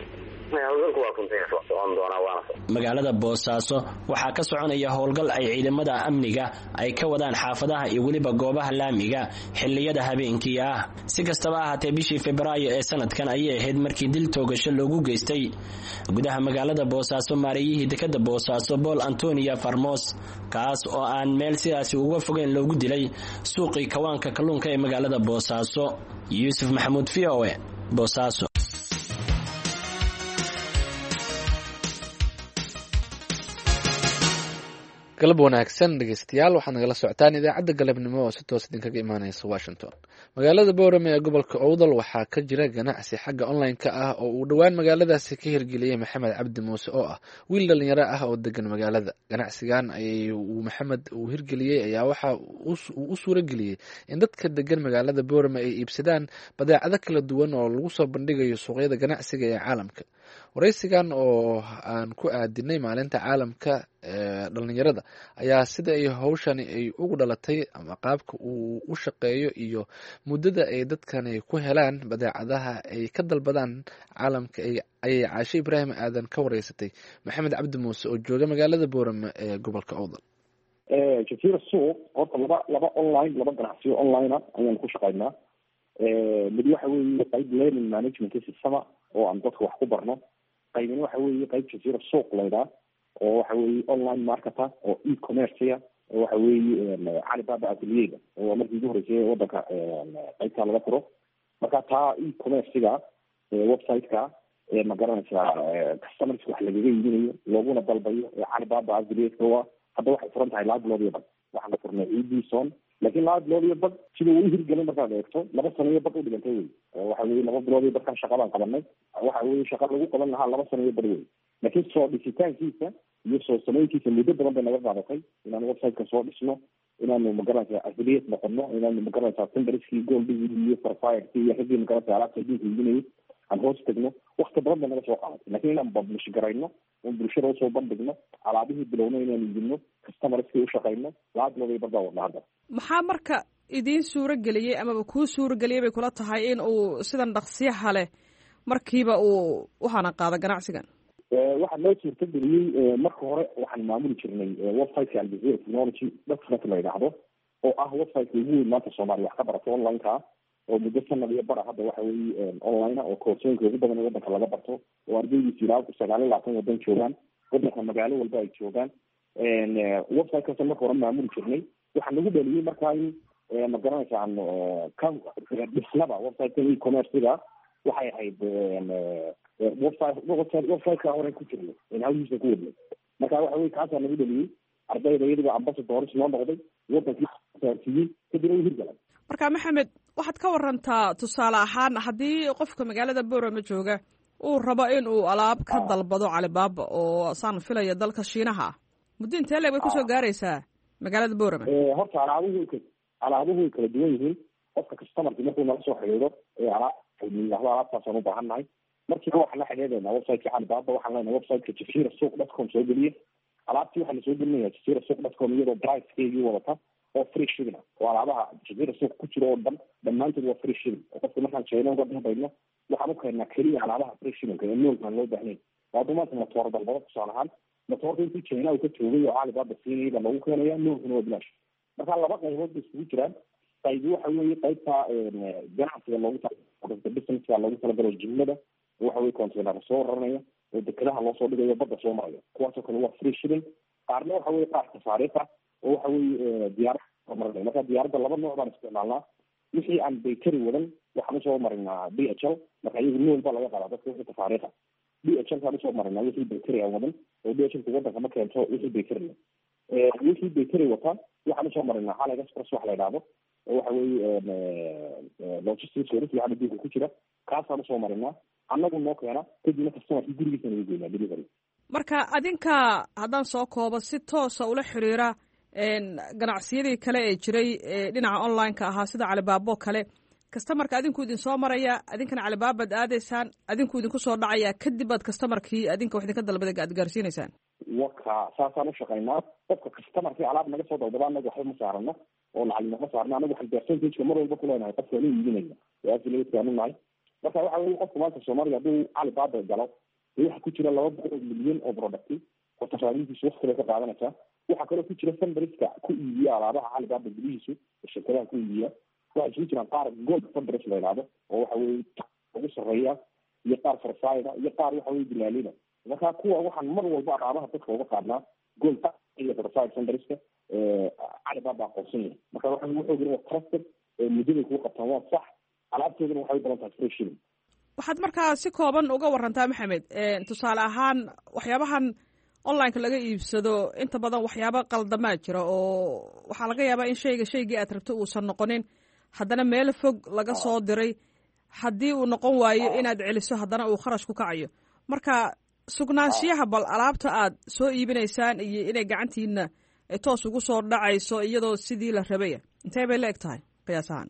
magaalada Boosaaso waxaa ka soconaya howlgal ay ciidamada amniga ay ka wadaan xaafadaha iyo waliba goobaha laamiga xilliyada habeenkii ah. si kastaba ahaatee bishii Febraayo ee sanadkan ayay ahayd markii dil toogasho loogu geystay gudaha magaalada Boosaaso maarayihii dekada Boosaaso Paul Antonio Farmos kaas oo aan meel sidaasi uga fogeyn loogu dilay suuqii kawaanka kalluunka ee magaalada Boosaaso. Yuusuf Maxamuud VOA Boosaaso. galab wanaagsan dhegeystayaal waxaad nagala socotaan idaacadda galabnimo oo si toos idinkaga imaaneysa Washington. magaalada Boorame ee gobolka Awdal waxaa ka jira ganacsi xagga online-ka ah oo uu dhawaan magaaladaasi ka hirgeliyay Maxamed Cabdi Muuse oo ah wiil dhalinyaro ah oo degan magaalada. ganacsigan uu Maxamed uu hirgeliyay ayaa waxa uu u suura geliyay in dadka degan magaalada Boorame ay iibsadaan badeecado kala duwan oo lagu soo bandhigayo suuqyada ganacsiga ee caalamka. waraysigan oo aan ku aadinay maalinta caalamka dhalinyarada ayaa sida ay hawshani ay ugu dhalatay ama qaabka uu u shaqeeyo iyo muddada ay dadkani ku helaan badeecadaha ay ka dalbadaan caalamka ayay Caashe Ibraahim Aadan ka wareysatay Maxamed Cabdi Muuse oo jooga magaalada Boorame ee gobolka Awdal. jasiira suuq horta laba online laba ganacsiyo online ayaan ku shaqaynaa. mid waxa weeye qayb learning management system oo aan dadka wax ku barno. qaybna waxa weeye qayb jasiira suuq leedahay oo waxa weeye online marketer oo e-commerce oo waxa weeye Alibaba affiliate oo markii ugu horeysay wadanka qaybta laga furo. marka taa e-commerce-ga website-ka ma garanaysaa customers wax laga iibinayo looguna dalbayo Alibaba affiliate waa hadda waxay furan tahay lacag loobiyo bad waxaan la furnay Edison laakiin lacag loobiyo bad sidoo uu hirgelin markaad eegto 2 sano iyo bad u dhigantay wey waxa weeye 2 bilood iyo badkan shaqadaan qabanay waxa weeye shaqa lagu qaban lahaa 2 sano iyo bad wey laakiin soo dhisitaankiisa iyo soo sameyntiisa muddo badan bay naga qaadatay inaan website-ka soo dhisno inaanu magaranaysaa affiliate noqono inaanu magaranaysaa tenderskii goldigi iyo farfirkii iyo xigii magaranaysaa alaabta diinka iibinayay aan hoos tagno waqti badan bay naga soo qaadatay laakiin inaan publish garayno oo bulshada usoo bandhigno alaabihii bilowna inaan iibino customerskii u shaqayno lacag looga badaa wadna hadda. maxaa marka idiin suura geliyey amaba kuu suura geliyey bay kula tahay in uu sidan dhaqsiyaha leh markiiba uu u hana qaado ganacsigan? waxaa loo suurta geliyey marka hore waxaan maamuli jirnay website-ka Aljazeera Technology dadka la yidhaahdo oo ah website-ka ugu weyn maanta Soomaaliya wax ka barato online-ka oo muddo sanad iyo bara hadda waxa weeye online oo koorsooyinka ugu badan ee wadanka laga barto oo ardaydiisi ilaa 29 wadan joogaan wadanka magaalo walba ay joogaan website-kaas marka hore maamuli jirnay waxaa nagu dhaliyay markaa in ma garanaysaan dhisnaba website-ka e-commerce-ga waxay ahayd website-ka hore ku jirnay hawshiisa ku wadnay marka waxa weye kaasaa nagu dhaliyey ardayda iyadiba ambassadors noo noqday wadankii saarsiiyey kadibna u hirgalay. marka maxamed waxaad ka warantaa tusaale ahaan haddii qofka magaalada boorama jooga uu rabo in uu alaab ka dalbado Alibaba oo saan filaya dalka Shiinaha muddo intee leeg way kusoo gaaraysaa magaalada boorama? horta alaabuhu way kala duwan yihiin. qofka customerki markuu nala soo xiriiro alaabtaasaan u baahannahay markiiba waxaan la xidhiidhaynaa website-ka Alibaba waxaan leenahay website-ka jasiirasuuq.com soo geliye alaabtii waxaa lasoo gelinaya jasiirasuuq.com iyadoo pricekeygii wadata oo free shipping oo alaabaha jasiira suuq ku jiro oo dhan dhammaantood waa free shipping oo qofka markaan China uga dalbayno waxaan u keenaa keliya alaabaha free shipping ee noolkaan loo baahnayn waa maanta matoor dalbado tusaale ahaan matoorka intii China uu ka joogay oo Alibaba siinayba lagu keenaya noolkuna waa bilaash. marka laba qaybood bay isugu jiraan. qayb waxa weeye qaybta ganacsiga loogu talagalay businesska loogu talagalay jumlada waxa weeye container soo raranaya oo dekedaha loo soo dhigayo badda soo maraya kuwaasoo kale waa free shipping. qaarna waxa weeye qaar tafaariiqa oo waxa weeye diyaarada marnay marka diyaaradda laba nooc baan isticmaalnaa. wixii aan bakery wadan waxaan usoo marinaa DHL marka iyagu nool baa laga qaadaa dadka wixii tafaariiqa DHL kaan usoo marinaa wixii bakery aan wadan oo DHL wadanka ma keento wixii bakery wixii bakery wata waxaan usoo marinaa Hal Express wax la yidhaahdo oo waxa weeye logistics service waxaa diiga ku jira kaasaan usoo marinaa annagu noo keena kadibna customerki gurigiisa nagu geynaa delivery. marka adinka haddaan soo koobo si toosa ula xiriira ganacsiyadii kale ee jiray dhinaca online-ka ahaa sida Alibaba kale customerka adinku idin soo maraya adinkana Alibaba aadaysaan adinku idinku soo dhacaya kadib aad customerkii adinka wax idinka dalbaday aad gaarsiinaysaan. waka saasaan u shaqaynaa qofka customerkii alaab naga soo dalbada anagu waxba ma saarano oo lacag nama saarno anagu waxaan percentage mar walba ku leenahay qofka inuu iibinayo waa affiliate-kaanu nahay. marka waxa weeye qofka maanta Soomaaliya hadduu Alibaba galo waxa ku jira 200 milyan oo product oo tafaariintiisu waqti bay ka qaadanaysaa. waxaa kaloo ku jira fundriska ku iibiya alaabaha Alibaba gudihiisu shirkadaha ku iibiya waxaa isugu jiraan qaar gold fundris la yidhaahdo oo waxa weeye ugu sarreeya iyo qaar farsaayda iyo qaar waxa weeye dilaalina. marka kuwa waxaan mar walba alaabaha dadka uga qaadnaa gold iyo farsaayda fundriska Alibaba aqoonsan yahay. marka waxaan wuxuu jira trusted muddo ku qabtaan waa sax alaabteeduna waxay badan tahay free shipping. waxaad markaa si kooban uga warantaa maxamed tusaale ahaan waxyaabahan online-ka laga iibsado inta badan waxyaabo qaldamaa jira oo waxaa laga yaabaa in shaygii aad rabto uusan noqonin haddana meel fog laga soo diray haddii uu noqon waayo inaad celiso haddana uu kharash ku kacayo. marka sugnaanshiyaha bal alaabta aad soo iibinaysaan iyo inay gacantiina toos ugu soo dhacayso iyadoo sidii la rabaya intee bay la eg tahay qiyaas ahaan?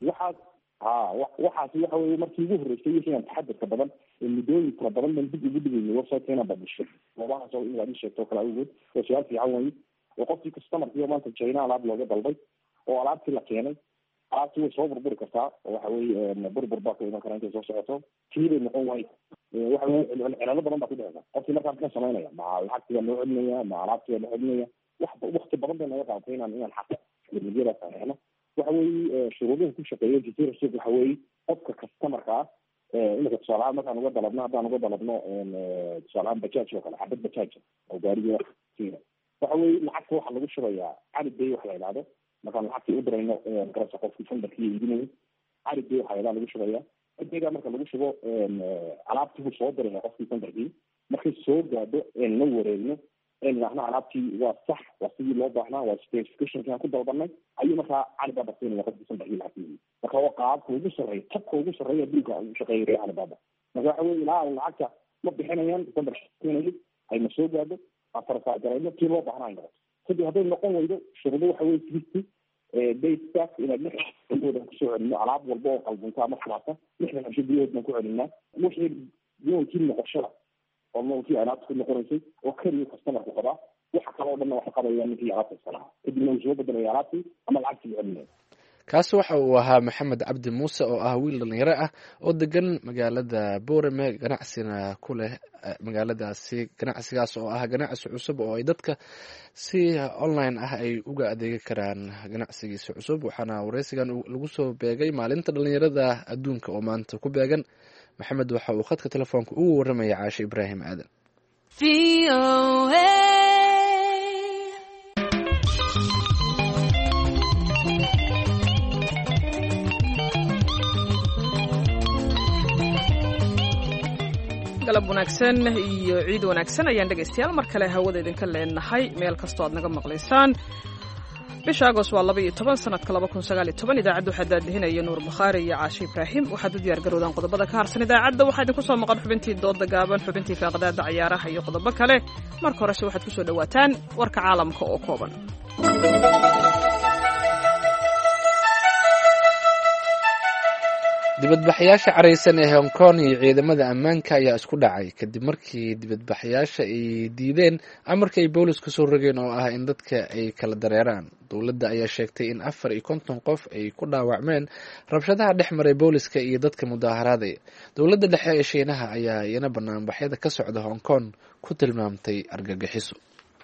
waxaasi waxa weeye markii ugu horreysay wixii aan taxadirka badan muddooyin fara badan baan dib ugu dhigayay website-ka inaan badisho goobahaas oo inaad ii sheegto kala awgeed oo su-aal fiican weeye oo qofkii customerkii maanta China alaab looga dalbay oo alaabtii la keenay alaabtii way soo burburi kartaa oo waxa weeye burbur baa ku iman kara intay soo socoto kii bay noqon waayo waxa weeye cilado badan baa ku dhacda qofkii markaa ka samaynaya ma lacagtiga loo celinaya ma alaabtiga loo celinaya waqti badan bay naga qaadatay inaan xaq midiyada saarno. waxa weeye shuruudaha ku shaqeeya jasiira suuq waxa weeye qofka customerka inaka tusaalahaan markaan uga dalabno haddaan uga dalabno tusaalahaan bajaaj oo kale xabad bajaaj oo gaariga waxa weeye lacagta waxaa lagu shubayaa Alibaba wax la yidhaahdo markaan lacagtii u dirayno garasa qofkii fundarkii iibinayo Alibaba waxa lagu shubayaa Alibaba marka lagu shubo alaabtii uu soo diraya qofkii fundarkii markay soo gaadho la wareegno nahna alaabtii waa sax waa sidii loo baahnaa waa specification-ka ku dalbanay ayuu markaa Alibaba siinaya qofkii fundarkii lacagtii marka waa qaabka ugu sarreeya tabka ugu sarreeya dhulka ugu shaqeeya Alibaba. marka waxa weeye ilaa lacagta ma bixinayaan fundarkii ay ma soo gaadho afarta garayno tii loo baahnaa inta kadib hadday noqon weydo shuruudo waxa weeye sixty daystack inaad lixdan kusoo celino alaab walba oo qalbinta ama xalaata lixdan casho biyood baan ku celinaa wixii yoonkii noqoshada oo noolkii alaabta ku noqonaysay oo keliya customerku qabaa waxa kaloo dhan waxa qabaya ninkii alaabta iskalaha kadibna uu soo bedelaya alaabtii ama lacagtii celinaya. kaasi waxa uu ahaa maxamed cabdi muuse oo ah wiil dhalinyaro ah oo degan magaalada boorame ganacsina ku leh magaaladaasi. ganacsigaas oo ah ganacsi cusub oo ay dadka si online ah ay uga adeegi karaan ganacsigiisa cusub, waxaana wareysigan lagu soo beegay maalinta dhalinyarada adduunka oo maanta ku beegan. maxamed waxa uu khadka telefoonka ugu waramaya caashe ibraahim aadan. galab wanaagsan iyo ciid wanaagsan ayaan dhegaystayaal mar kale hawada idinka leenahay meel kastoo aad naga maqlaysaan. bisha agost waa 12 sanadka 2019. idaacadda waxaa daadihinaya nuur bukhaari iyo caashe ibraahim. waxaad u diyaargarowdaan qodobada ka harsan idaacadda. waxaa idinku soo maqan xubintii dooda gaaban, xubintii faaqdaada ciyaaraha iyo qodobo kale. marka horese waxaad ku soo dhowaataan warka caalamka oo kooban. dibadbaxayaasha caraysan ee Hong Kong iyo ciidamada ammaanka ayaa isku dhacay kadib markii dibadbaxayaasha ay diideen amarka ay boolisku soo rogeen oo ah in dadka ay kala dareeraan. dowladda ayaa sheegtay in 54 qof ay ku dhaawacmeen rabshadaha dhex maray booliska iyo dadka mudaaharaaday. dowladda dhexe ee Shiinaha ayaa iyana banaanbaxyada ka socda Hong Kong ku tilmaamtay argagixiso.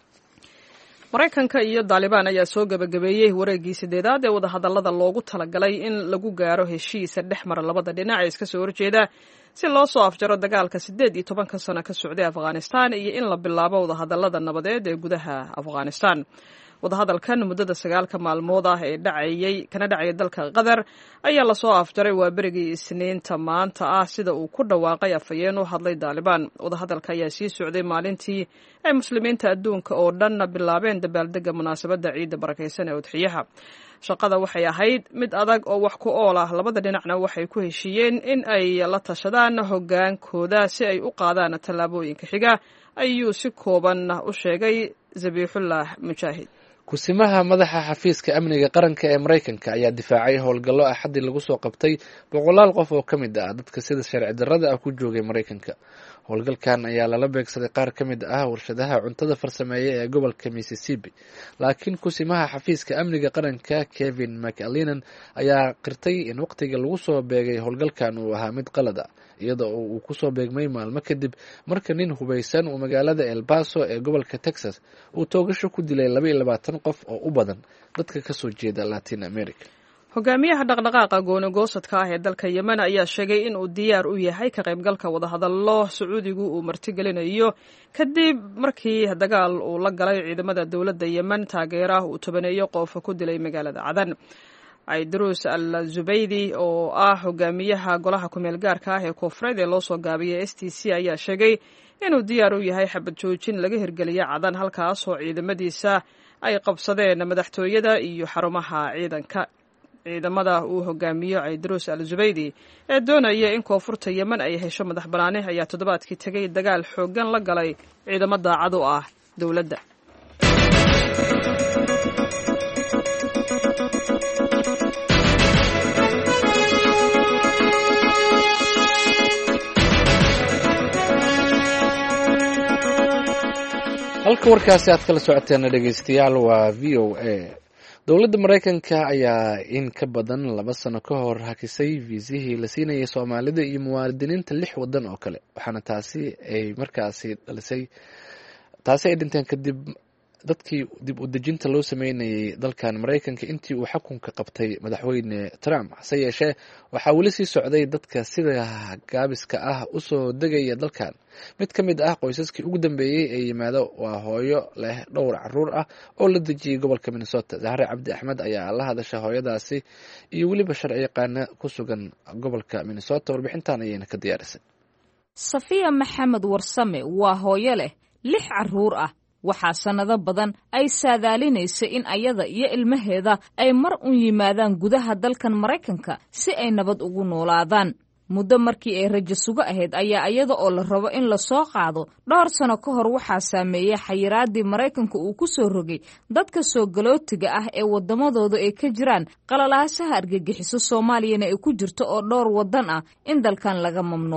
Maraykanka iyo Taliban ayaa soo gabagabeeyay wareegii 8aad ee wadahadallada loogu talagalay in lagu gaaro heshiis dhexmar labada dhinac ee iska soo horjeeda si loo soo afjaro dagaalka 18 sano ka socday Afghanistan iyo in la bilaabo wadahadallada nabadeed ee gudaha Afghanistan. wadahadalkan muddada 9 maalmood ah ee dhacayay dalka Qatar ayaa la soo afjaray waa berigii Isniinta maanta ah sida uu ku dhawaaqay afhayeen u hadlay Taliban. wadahadalka ayaa sii socday maalintii ay muslimiinta adduunka oo dhan bilaabeen dabaaldega munaasabadda ciidda barakeysan ee udxiyaha. shaqada waxay ahayd mid adag oo wax ku ool ah. labada dhinacna waxay ku heshiiyeen in ay la tashadaan hogaankooda si ay u qaadaan tallaabooyinka xiga, ayuu si kooban u sheegay Zabiixullah Mujaahid. kusimaha madaxa xafiiska amniga qaranka ee Mareykanka ayaa difaacay howlgallo axadii lagu soo qabtay 100 qof oo ka mid ah dadka sida sharci darrada ah ku joogay Mareykanka. howlgalkan ayaa lala beegsaday qaar ka mid ah warshadaha cuntada farsameeya ee gobolka Mississippi, laakiin kusimaha xafiiska amniga qaranka Kevin McAleenan ayaa qirtay in waqtiga lagu soo beegay howlgalkan uu ahaa mid qalad ah, iyadoo uu ku soo beegmay maalmo kadib marka nin hubeysan uu magaalada El Paso ee gobolka Texas uu toogasho ku dilay 22 qof oo u badan dadka ka soo jeeda Latin America. hogaamiyaha dhaqdhaqaaqa gooni-goosadka ah ee dalka Yemen ayaa sheegay in uu diyaar u yahay ka qaybgalka wadahadallo Sacuudigu uu martigelinayo kadib markii dagaal uu la galay ciidamada dowladda Yemen taageeraha uu tobaneeyo qof ku dilay magaalada Cadan. Aydrus al-Zubaydi oo ah hogaamiyaha golaha ku-meel gaarka ah ee koonfureed ee loo soo gaabiyay STC ayaa sheegay inuu diyaar u yahay xabad joojin laga hirgeliya Cadan, halkaas oo ciidamadiisa ay qabsadeen madaxtooyada iyo xarumaha ciidanka. ciidamada uu hogaamiyo Aydrus al-Zubaydi ee doonaya in koonfurta Yemen ay hesho madax banaani ayaa toddobaadkii tagay dagaal xoogan la galay ciidamo daacad u ah dowladda. halka warkaasi aad kala socoteen dhegeystayaal waa VOA. dowladda Mareykanka ayaa in ka badan 2 sano ka hor hakisay viisihii la siinayay Soomaalida iyo muwaadiniinta 6 wadan oo kale, waxaana taasi ay dhinteen kadib dadkii dib u dejinta loo sameynayay dalkan Mareykanka intii uu xukunka qabtay madaxweyne Trump. hase yeeshee waxaa weli sii socday dadka sida gaabiska ah u soo degaya dalkan. mid ka mid ah qoysaskii ugu dambeeyay ee yimaado waa hooyo leh dhowr caruur ah oo la dejiyay gobolka Minnesota. Zahra Cabdi Axmed ayaa la hadashay hooyadaasi iyo weliba sharci yaqaana ku sugan gobolka Minnesota. warbixintan ayayna ka diyaarisay. Safiya Maxamed Warsame waa hooyo leh 6 caruur ah. waxaa sanado badan ay saadaalinaysa in ayada iyo ilmaheeda ay mar un yimaadaan gudaha dalkan Mareykanka si ay nabad ugu noolaadaan. muddo markii ay rajo sugo ahayd ayaa ayada oo la rabo in la soo qaado 2 sano ka hor waxaa saameeyay xayiraadii Mareykanka uu ku soo rogay dadka soo galootiga ah ee wadamadooda ay ka jiraan qalalaasaha argagixiso Soomaaliyana ay ku jirto oo dhowr wadan ah in dalkan laga mamnuucay.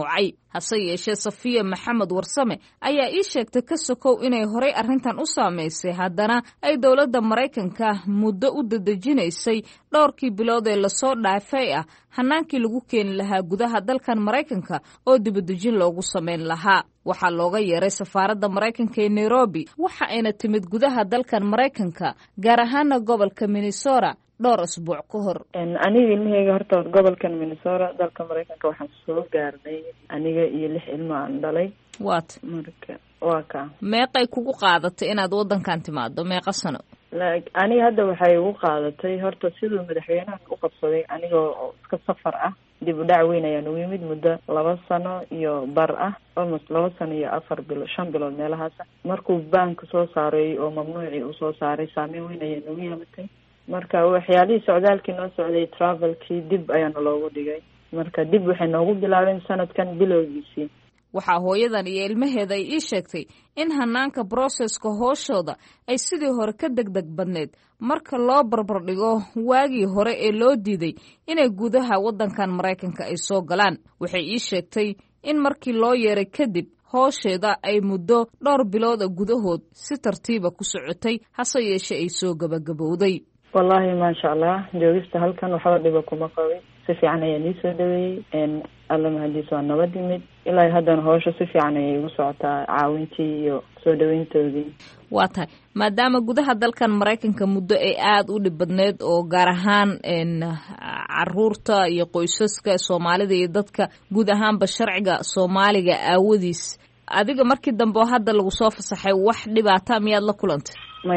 hase yeeshee safiya maxamed warsame ayaa ii sheegtay ka sokow inay horay arrintan u saamaysay haddana ay dowladda maraykanka muddo u dadejinaysay dhowrkii bilood ee lasoo dhaafay ah hanaankii lagu keeni lahaa gudaha dalkan maraykanka oo dibadejin loogu samayn lahaa. waxaa looga yeeray safaaradda maraykanka ee nairobi waxa ayna timid gudaha dalkan maraykanka gaar ahaana gobolka minnesota dhowr asbuuc ka hor. aniga ilmahayga horta gobolkan minnesota dalka maraykanka waxaan soo gaarnay aniga iyo 6 ilmo aan dhalay. waat marka waa ka meeqay kugu qaadatay inaad wadankan timaado meeqa sano? aniga hadda waxay ugu qaadatay horta siduu madaxweynaha u qabsaday anigoo iska safar ah dib u dhac weyn ayaan ugu yimid muddo 2 sano iyo bar ah almost 2 sano iyo 4 bilood 5 bilood meelahaas markuu bank soo saaray oo mamnuuci uu soo saaray saameyn weyn ayaan ugu yeelatay. marka waxyaalihii socdaalkii noo socday travelkii dib ayaana loogu dhigay. marka dib waxay noogu bilaabeen sanadkan bilowgiisii. waxaa hooyadan iyo ilmaheeda ay ii sheegtay in hanaanka broseska hooshooda ay sidii hore ka degdeg badneed marka loo barbardhigo waagii hore ee loo diiday inay gudaha waddankan maraykanka ay soo galaan. waxay ii sheegtay in markii loo yeeray kadib hoosheeda ay muddo dhowr bilooda gudahood si tartiiba ku socotay hase yeeshee ay soo gabagabowday. wallaahi maasha allah joogista halkan waxba dhiba kuma qabin si fiican ayaa nii soo dhaweeyey alla mahadiis waa nabad yimid ilaa haddana howsha si fiican ayay igu socotaa caawintii iyo soo dhaweyntoodii. waa tahay maadaama gudaha dalkan maraykanka muddo ay aada u dhib badneed oo gaar ahaan caruurta iyo qoysaska soomaalida iyo dadka guud ahaanba sharciga soomaaliga aawadiis adiga markii dambe oo hadda lagu soo fasaxay wax dhibaata miyaad la kulantay?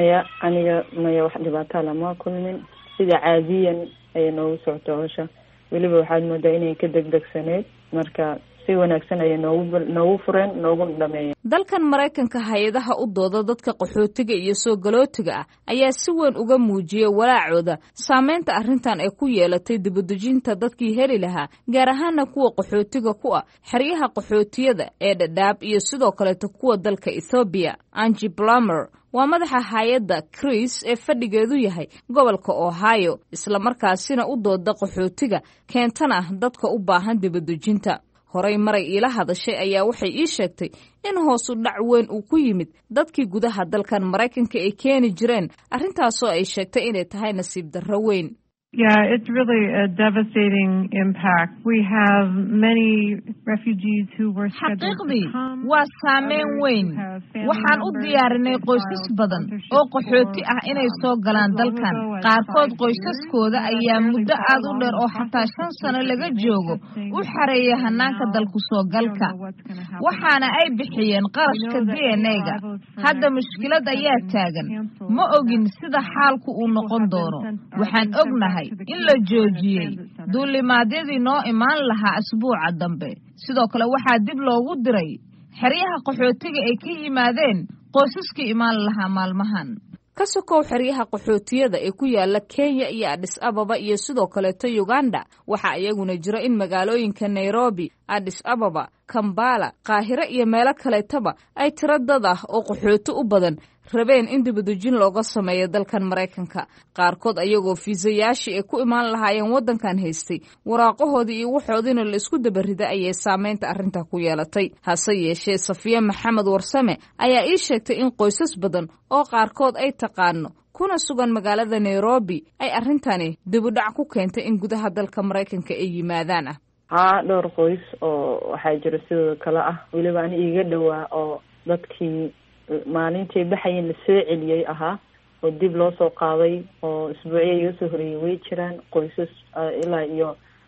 aniga maya wax dhibaata lama kulmin sida caadiyan ayay noogu socota howsha weliba waxaad moodaa inay ka degdegsaneed marka si wanaagsan ayay noogu fureen noogu dhameeyeen. dalkan maraykanka hay-adaha u dooda dadka qaxootiga iyo soo galootiga ah ayaa si weyn uga muujiyay walaacooda saameynta arrintan ay ku yeelatay dibadejinta dadkii heli lahaa gaar ahaana kuwa qaxootiga ku ah xeryaha qaxootiyada ee dhadhaab iyo sidoo kaleeta kuwa dalka Ethiopia. Angie Plummer waa madaxa hay-adda Chris ee fadhigeedu yahay gobolka Ohio islamarkaasina u dooda qaxootiga keentana dadka u baahan dibadejinta. horay maray iila hadashay ayaa waxay ii sheegtay in hoos u dhac weyn uu ku yimid dadkii gudaha dalkan maraykanka ay keeni jireen arrintaasoo ay sheegtay inay tahay nasiib darro weyn. Yeah, it's really a devastating impact. We have many refugees who were scheduled to come. waa saameyn weyn. waxaan u diyaarinay qoysas badan oo qaxooti ah inay soo galaan dalkan. qaarkood qoysaskooda ayaa muddo aad u dheer oo xataa 5 sano laga joogo u xareeyay hanaanka dalku soo galka. waxaana ay bixiyeen qarashka DNA-ga. hadda mushkilad ayaa taagan. ma ogin sida xaalku uu noqon doono. waxaan ognahay in la joojiyey duulimaadyadii noo imaan lahaa asbuuca dambe. sidoo kale waxaa dib loogu diray xeryaha qaxootiga ay ka yimaadeen qoysaskii imaan lahaa maalmahan. ka sokow xeryaha qaxootiyada ee ku yaala Kenya iyo Addis Ababa iyo sidoo kaleeto Uganda waxaa iyaguna jira in magaalooyinka Nairobi, Addis Ababa, Kampala, Qaahire iyo meelo kaleetaba ay tiro dad ah oo qaxooti u badan rabeen in dibadejin looga sameeyo dalkan maraykanka. qaarkood ayagoo fiisayaashii ay ku imaan lahaayeen waddankan haystay waraaqahoodii iyo waxoodina la isku dabarida ayay saameynta arrinta ku yeelatay. hase yeeshee safiya maxamed warsame ayaa ii sheegtay in qoysas badan oo qaarkood ay taqaano kuna sugan magaalada Nairobi ay arrintani dib u dhac ku keentay in gudaha dalka maraykanka ay yimaadaan dhowr qoys oo waxaa jira sidoo kale ah weliba ani iiga dhowaa oo dadkii maalintii baxayeen la soo celiyay ahaa oo dib loo soo qaaday oo isbuucyo iga soo horeeyay way jiraan qoysas ilaa iyo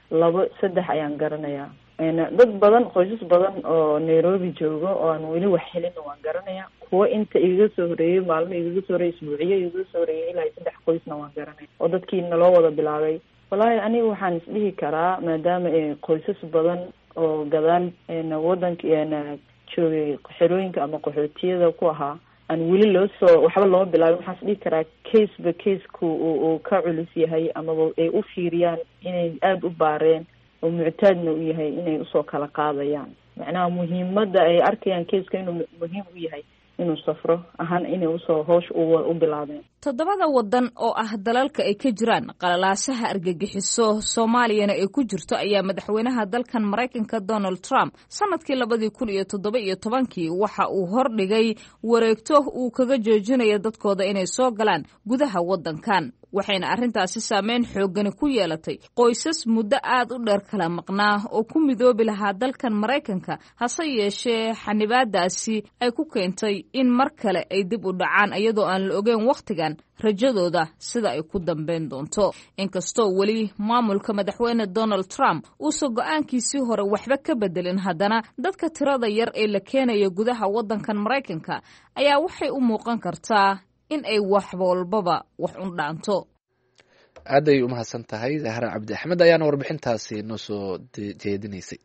2-3 ayaan garanayaa. dad badan qoysas badan oo Nairobi joogo oo aan weli wax helin waan garanayaa. kuwa inta iga soo horeeyay maalmo iga soo horeeyay isbuucyo iga soo horeeyay ilaa 3 qoysna waan garanaya oo dadkiina loo wada bilaabay. wallaahi aniga waxaan isdhihi karaa maadaama qoysas badan oo gadaal waddanka joogay xerooyinka ama qaxootiyada ku ahaa aan weli waxba loo bilaabin waxaan isdhihi karaa case-ku uu ka culus yahay amaba ay u fiiriyaan inay aada u baareen oo muctaadna u yahay inay usoo kala qaadayaan. macnaha muhiimadda ay arkayaan case-ka inuu muhiim u yahay inuu safro ahaan inay usoo hoosh u bilaabeen. toddobada waddan oo ah dalalka ay ka jiraan qalalaasaha argagixiso soomaaliyana ay ku jirto ayaa madaxweynaha dalkan maraykanka Donald Trump sanadkii 2017 waxa uu hordhigay wareegto uu kaga joojinayo dadkooda inay soo galaan gudaha waddankan waxayna arrintaasi saameyn xooggan ku yeelatay qoysas muddo aad u dheer kala maqnaa oo ku midoobi lahaa dalkan Maraykanka hase yeeshee xanibaadaasi ay ku keentay in mar kale ay dib u dhacaan iyadoo aan la ogeyn waqtigan rajadooda sida ay ku dambeyn doonto inkastoo weli maamulka madaxweyne Donald Trump uusan go'aankiisii hore waxba ka bedelin haddana dadka tirada yar ee la keenayo gudaha waddankan Maraykanka ayaa waxay u muuqan kartaa in ay wax walbaba wax u dhaanto. aad ay u mahadsan tahay Zahra Cabdi Axmed ayaana warbixintaasi noo soo jeedinaysay.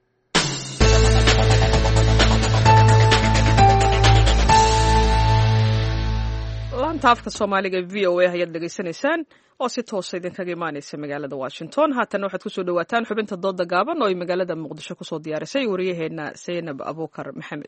laanta afka Soomaaliga VOA ayaad dhageysanaysaan oo si toos ah idinkaga imaanaysa magaalada Washington. haatan waxaad ku soo dhawaataan xubinta dooda gaaban oo ay magaalada Muqdisho ku soo diyaarisay wariyaheena Zainab Abuukar Maxamed.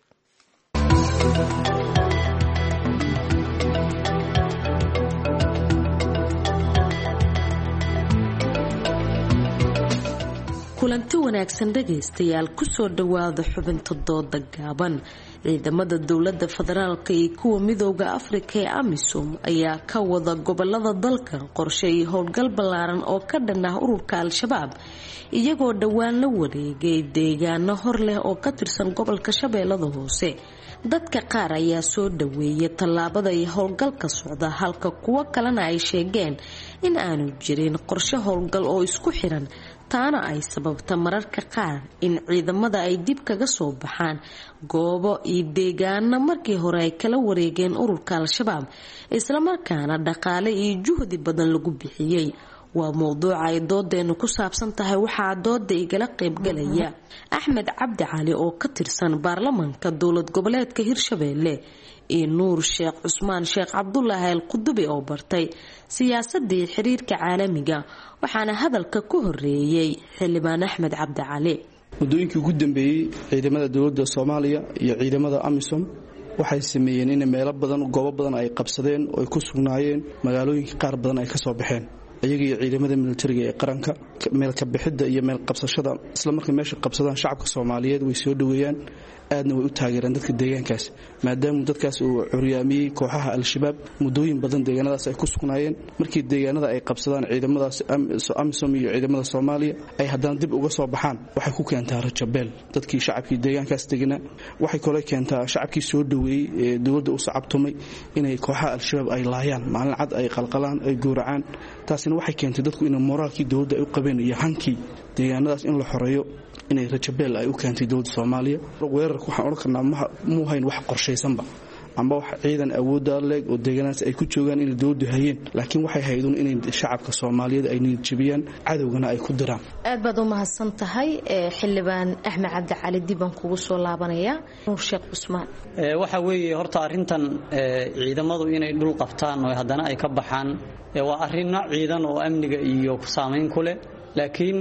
kulanti wanaagsan dhagaystayaal ku soo dhawaada xubinta dooda gaaban. ciidamada dowladda federaalka iyo kuwa midowda Afrika ee AMISOM ayaa ka wada gobolada dalka qorshe iyo howlgal ballaaran oo ka dhan ah ururka Al-Shabaab iyagoo dhawaan la wareegay deegaano hor leh oo ka tirsan gobolka Shabeellada Hoose. dadka qaar ayaa soo dhaweeyay tallaabada iyo howlgalka socda halka kuwa kalena ay sheegeen in aanu jirin qorshe howlgal oo isku xiran taana ay sababta mararka qaar in ciidamada ay dib kaga soo baxaan goobo iyo deegaano markii hore ay kala wareegeen ururka Al-Shabaab isla markaana dhaqaale iyo juhdi badan lagu bixiyay. waa mowduuca ay doodeenu ku saabsan tahay waxaa dooda igala qayb galaya Axmed Cabdi Cali oo ka tirsan baarlamaanka dowlad goboleedka Hirshabeelle iyo Nuur Sheekh Cusmaan Sheekh Cabdullaahi Al-Qudubi oo bartay siyaasadda iyo xiriirka caalamiga waxaana hadalka ku horeeyay xildhibaan Axmed Cabdi Cali. muddooyinkii ugu dambeeyay ciidamada dowladda Soomaaliya iyo ciidamada AMISOM waxay sameeyeen in meelo badan goobo badan ay qabsadeen oo ay ku sugnaayeen magaalooyinka qaar badan ay ka soo baxeen ayaga iyo ciidamada militariga ee qaranka meel ka bixida iyo meel qabsashada isla markay meesha qabsadaan shacabka Soomaaliyeed way soo dhaweeyaan aadna way u taageeraan dadka deegaankaas maadaama dadkaas uu curyaamiyay kooxaha Al-Shabaab muddooyin badan deegaanadaas ay ku sugnaayeen markii deegaanada ay qabsadaan ciidamadaas AMISOM iyo ciidamada Soomaaliya ay haddana dib uga soo baxaan waxay ku keentaa rajabeel dadkii shacabkii deegaankaas deganaa waxay kale keentaa shacabkii soo dhaweeyay ee dawladda u sacabtumay inay kooxaha Al-Shabaab ay laayaan maalin cad ay qalqalaan ay gooracaan taasina waxay keentay dadku in moraalkii dawladda ay u qabeen iyo hankii deegaanadaas in la xoreeyo inay rajabeel ay u keentay dawladda Soomaaliya. weerarka waxaan oran karnaa muu hayn wax qorshaysanba amba wax ciidan awood leeg oo deegaanaas ay ku joogaan in dawladdu hayeen laakiin waxay haydun inay shacabka Soomaaliyeed ay niyad jabiyaan cadawgana ay ku diraan. aad baad u mahadsan tahay xildhibaan Axmed Cabdi Cali diban kugu soo laabanaya. Nuur Sheekh Cusmaan waxa weeye horta arintan ciidamadu inay dhul qabtaan oo haddana ay ka baxaan waa arrin ciidan oo amniga iyo saameyn ku leh laakiin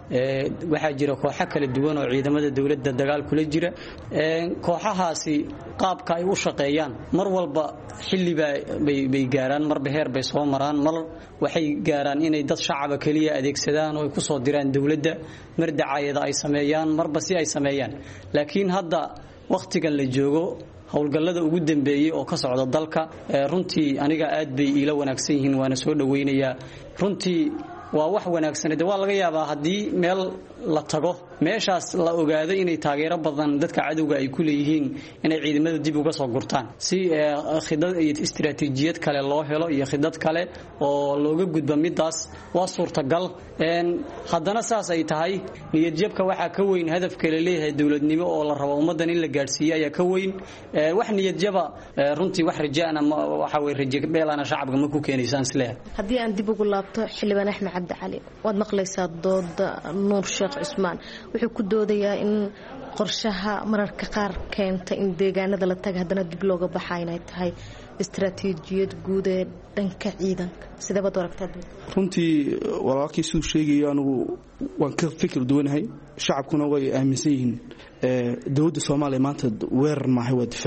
waxaa jira kooxo kala duwan oo ciidamada dawladda dagaal kula jira kooxahaasi qaabka ay u shaqeeyaan mar walba xilli bay gaaraan mar beheer bay soo maraan mar waxay gaaraan inay dad shacab kaliya adeegsadaan oo ay ku soo diraan dawladda mar dacaayada ay sameeyaan marba si ay sameeyaan laakiin hadda waqtigan la joogo howlgallada ugu dambeeyay oo ka socda dalka runtii aniga aad bay ila wanaagsan yihiin waana soo dhaweynayaa runtii waa wax wanaagsan waa laga yaabaa haddii meel la tago meeshaas la ogaado inay taageero badan dadka cadowga ay ku leeyihiin inay ciidamada dib uga soo gurtaan si khidad iyo istiraatiijiyad kale loo helo iyo khidad kale oo looga gudbo midaas waa suurtagal haddana saas ay tahay niyad jabka waxaa ka weyn hadafka la leeyahay dawladnimo oo la rabo ummadan in la gaarsiiyo ayaa ka weyn wax niyad jaba runtii wax rajaana waxa way rajo beelana shacabka ma ku keenaysan isleeyahay. haddii aan dib ugu laabto xildhibaan Axmed Cabdi Cali waad maqlaysaa dooda Nuur Sheekh Cusmaan wuxuu ku doodayaa in qorshaha mararka qaar keenta in deegaanada la taga haddana dib looga baxaa inay tahay istiraatiijiyad guud ee dhanka ciidanka sidee baad aragtaa? runtii walaalkii siduu sheegayo anigu waan ka fikir duwanahay shacabkuna way aaminsan yihiin dawladda Soomaaliya maanta weerar maahay waa difaac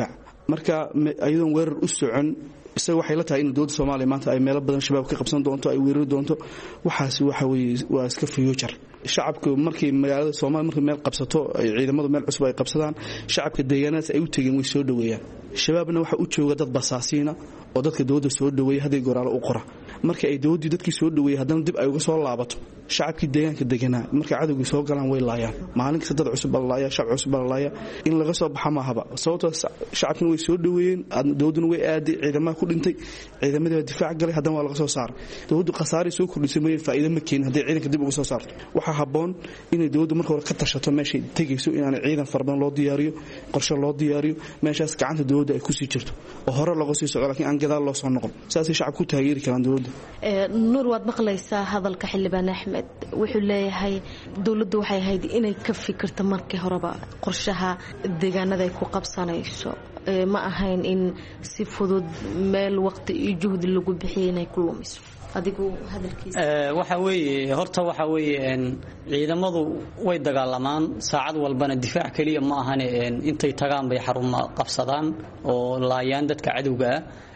marka ayadoon weerar u socon isaga waxay la tahay in dowladda Soomaaliya maanta ay meelo badan shabaab ka qabsan doonto ay weerari doonto waxaas waxa weeye waa iska future shacabku markii magaalada Soomaaliya markii meel qabsato ay ciidamadu meel cusub ay qabsadaan shacabka deegaanadaas ay u tageen way soo dhaweeyaan shabaabna waxa u jooga dad basaasiina oo dadka dowladda soo dhaweeyay haday goraal u qora marka ay dowladdu dadkii soo dhaweeyay haddana dib ay uga soo laabato shacabkii deegaanka deganaa marka cadawgu soo galaan way laayaan maalin kasta dad cusub laaya shacab cusub laaya in laga soo baxa ma haba sababtoo shacabkii way soo dhaweeyeen dowladuna way aaday ciidamada ku dhintay ciidamada difaac galay haddana waa laga soo saaray dowladdu khasaare soo kordhisay ma faa'iido ma keenin haday ciidanka dib uga soo saarto waxa haboon in dowladdu marka hore ka tashato meesha tagayso inaan ciidan farban loo diyaariyo qorshe loo diyaariyo meeshaas gacanta dowladda ay ku sii jirto oo hore lagu sii socdo laakiin aan gadaal loo soo noqon saasay shacabku ku taageeri karaan dowladda nuur waad maqlaysaa hadalka xildhibaan Axmed wuxuu leeyahay dowladdu waxay ahayd inay ka fikirto markii horeba qorshaha deegaanada ay ku qabsanayso ma ahayn in si fudud meel waqti iyo juhdi lagu bixiyo inay ku lumiso adigu hadalkiisa waxa weeye horta waxa weeye ciidamadu way dagaalamaan saacad walbana difaac kaliya ma ahan intay tagaan bay xarumo qabsadaan oo laayaan dadka cadawga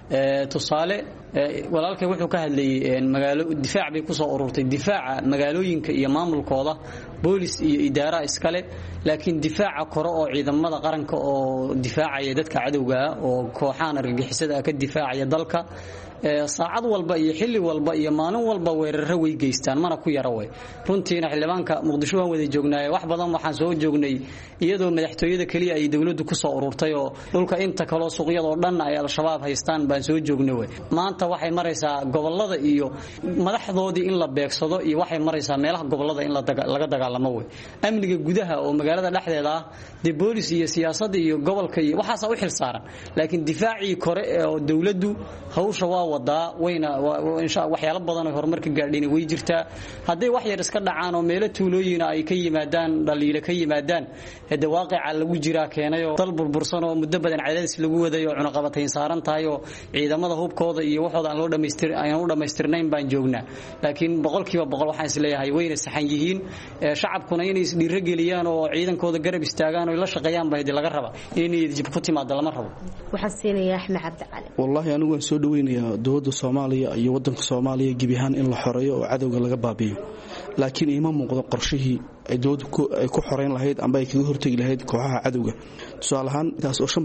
tusaale walaalkay wuxuu ka hadlayay magaalo difaac bay ku soo ururtay difaaca magaalooyinka iyo maamulkooda boolis iyo idaara iskale laakiin difaaca kore oo ciidamada qaranka oo difaacaya dadka cadawga oo kooxahan argagixisada ka difaacaya dalka saacad walba iyo xilli walba iyo maalin walba weerarro way geystaan mana ku yara way runtiina xildhibaanka muqdisho waan wada joognaa wax badan waxaan soo joognay iyadoo madaxtooyada kaliya ay dawladdu ku soo ururtay oo dhulka inta kale suuqyada oo dhan ay al-shabaab haystaan baan soo joognay way maanta waxay maraysaa gobolada iyo madaxdoodii in la beegsado iyo waxay maraysaa meelaha gobolada in laga dagaalamo way amniga gudaha oo magaalada dhexdeeda ah de boolis iyo siyaasadda iyo gobolka iyo waxaas u xil saaran laakiin difaacii kore oo dawladdu hawsha waa wadaa wayna insha Allah waxyaalo badan oo horumar ka gaadheen way jirtaa haday wax yar iska dhacaan oo meelo tuulooyin ay ka yimaadaan dhaliilo ka yimaadaan hada waaqica lagu jira keenayo dal burbursan oo muddo badan cadaadis lagu wadayo cunaqabatayn saaran tahay oo ciidamada hubkooda iyo waxooda aan u dhameystirnayn baan joognaa laakiin boqolkiiba boqol waxaan is leeyahay wayna saxan yihiin shacabkuna inay is dhiirigeliyaan oo ciidankooda garab istaagaan oo la shaqeeyaan baa laga rabaa inay dib ku timaado lama rabo waxaan siinayaa Axmed Cabdi Cali wallahi anigu waan soo dhaweynayaa dowladda Soomaaliya iyo wadanka Soomaaliya gibihaan in la xoreeyo oo cadawga laga baabiyo laakiin ima muuqdo qorshihii ay dowladdu ay ku xoreyn lahayd amba ay kaga hortagi lahayd kooxaha cadawga tusaale ahaan intaas oo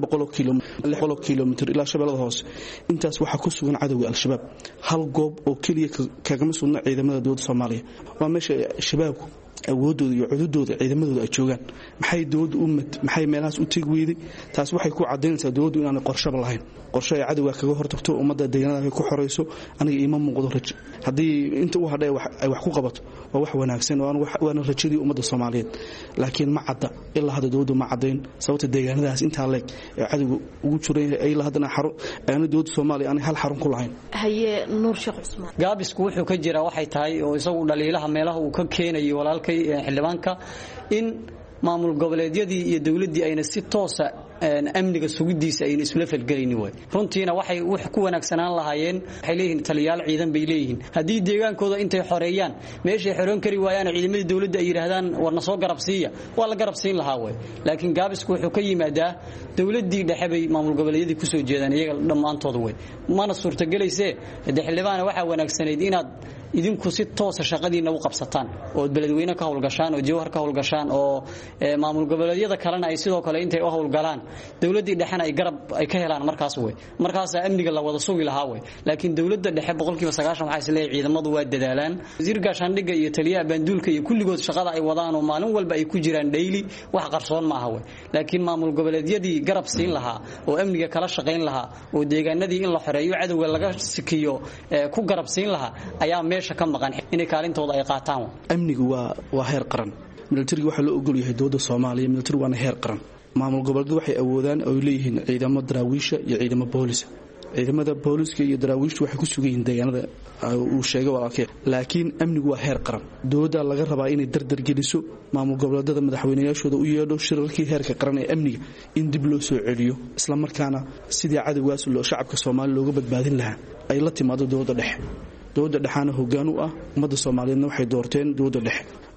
500 kilomitir ilaa shabeellada hoose intaas waxa ku sugan cadawga al-shabaab hal goob oo kaliya kaga masuulna ciidamada dowladda Soomaaliya waa meesha shabaabku awoodooda iyo cududooda ciidamadooda ay joogaan maxay dawladdu maxay meelahaas u tag weeday taas waxay ku cadeynaysaa dawladdu inaan qorshe lahayn qorshe ay cadawga kaga hortagto ummadda deegaanada ku xoreyso aniga ima muuqdo rajo hadii inta uu hadhay ay wax ku qabato waa wax wanaagsan oo aan rajadii ummadda Soomaaliyeed laakiin ma cadda ilaa hadda dawladdu ma cadeyn sababta deegaanadaas inta leeg ee cadawga ugu jiray ay la hadana xarun aan dawladda Soomaaliya aan hal xarun ku lahayn haye Nuur Sheekh Cusmaan gaabisku wuxuu ka jira waxay tahay oo isagu dhaliilaha meelaha uu ka keenayo walaalka xildhibaanka in maamul goboleedyadii iyo dawladdii ayna si toos ah amniga sugidiisa ayna isla falgalaynin way runtiina waxay wax ku wanaagsanaan lahaayeen waxay leeyihiin taliyaal ciidan bay leeyihiin hadii deegaankooda intay xoreeyaan meeshay xoroon kari waayaan ciidamada dawladda ay yiraahdaan warna soo garabsiiya waa la garabsiin lahaa way laakiin gaabisku wuxuu ka yimaadaa dawladdii dhexe bay maamul goboleedyadii ku soo jeedaan iyaga dhamaantood way mana suurtagelaysee xildhibaana waxa wanaagsaneyd inaad idinku si toos ah shaqadiina u qabsataan oo beledweyne ka howlgashaan oo jawhar ka howlgashaan oo maamul goboleedyada kalena ay sidoo kale intay u howlgalaan dawladii dhexena ay garab ay ka helaan markaas amniga la wada sugi lahaa way laakiin dawladda dhexe 90% waxa isleeyahay ciidamadu waa dadaalaan wasiir gaashaandhigga iyo taliyaha banduulka iyo kulligood shaqada ay wadaan oo maalin walba ay ku jiraan daily wax qarsoon ma aha way laakiin maamul goboleedyadii garab siin lahaa oo amniga kala shaqeyn lahaa oo deegaanadii in la xoreeyo cadawga laga sikiyo ku garab siin lahaa ayaa ka maqan inay kaalintooda ay qaataan amnigu waa heer qaran militariga waxa loo ogol yahay dowladda Soomaaliya militarigu waa heer qaran maamul goboleedyadu waxay awoodaan oo leeyihiin ciidamo daraawiisha iyo ciidamo boolis ciidamada booliska iyo daraawiishtu waxay ku sugan yihiin deegaanada uu sheegay walaalkay laakiin amnigu waa heer qaran dowladda laga rabaa inay dardar geliso maamul goboleedyada madaxweynayaashooda u yeedho shirarkii heerka qaran ee amniga in dib loo soo celiyo isla markaana sidii cadawgaas loo shacabka Soomaaliya looga badbaadin lahaa ay la timaado dowladda dhexe dowladda dhexaana hoggaan u ah ummadda Soomaaliyeedna waxay doorteen dowladda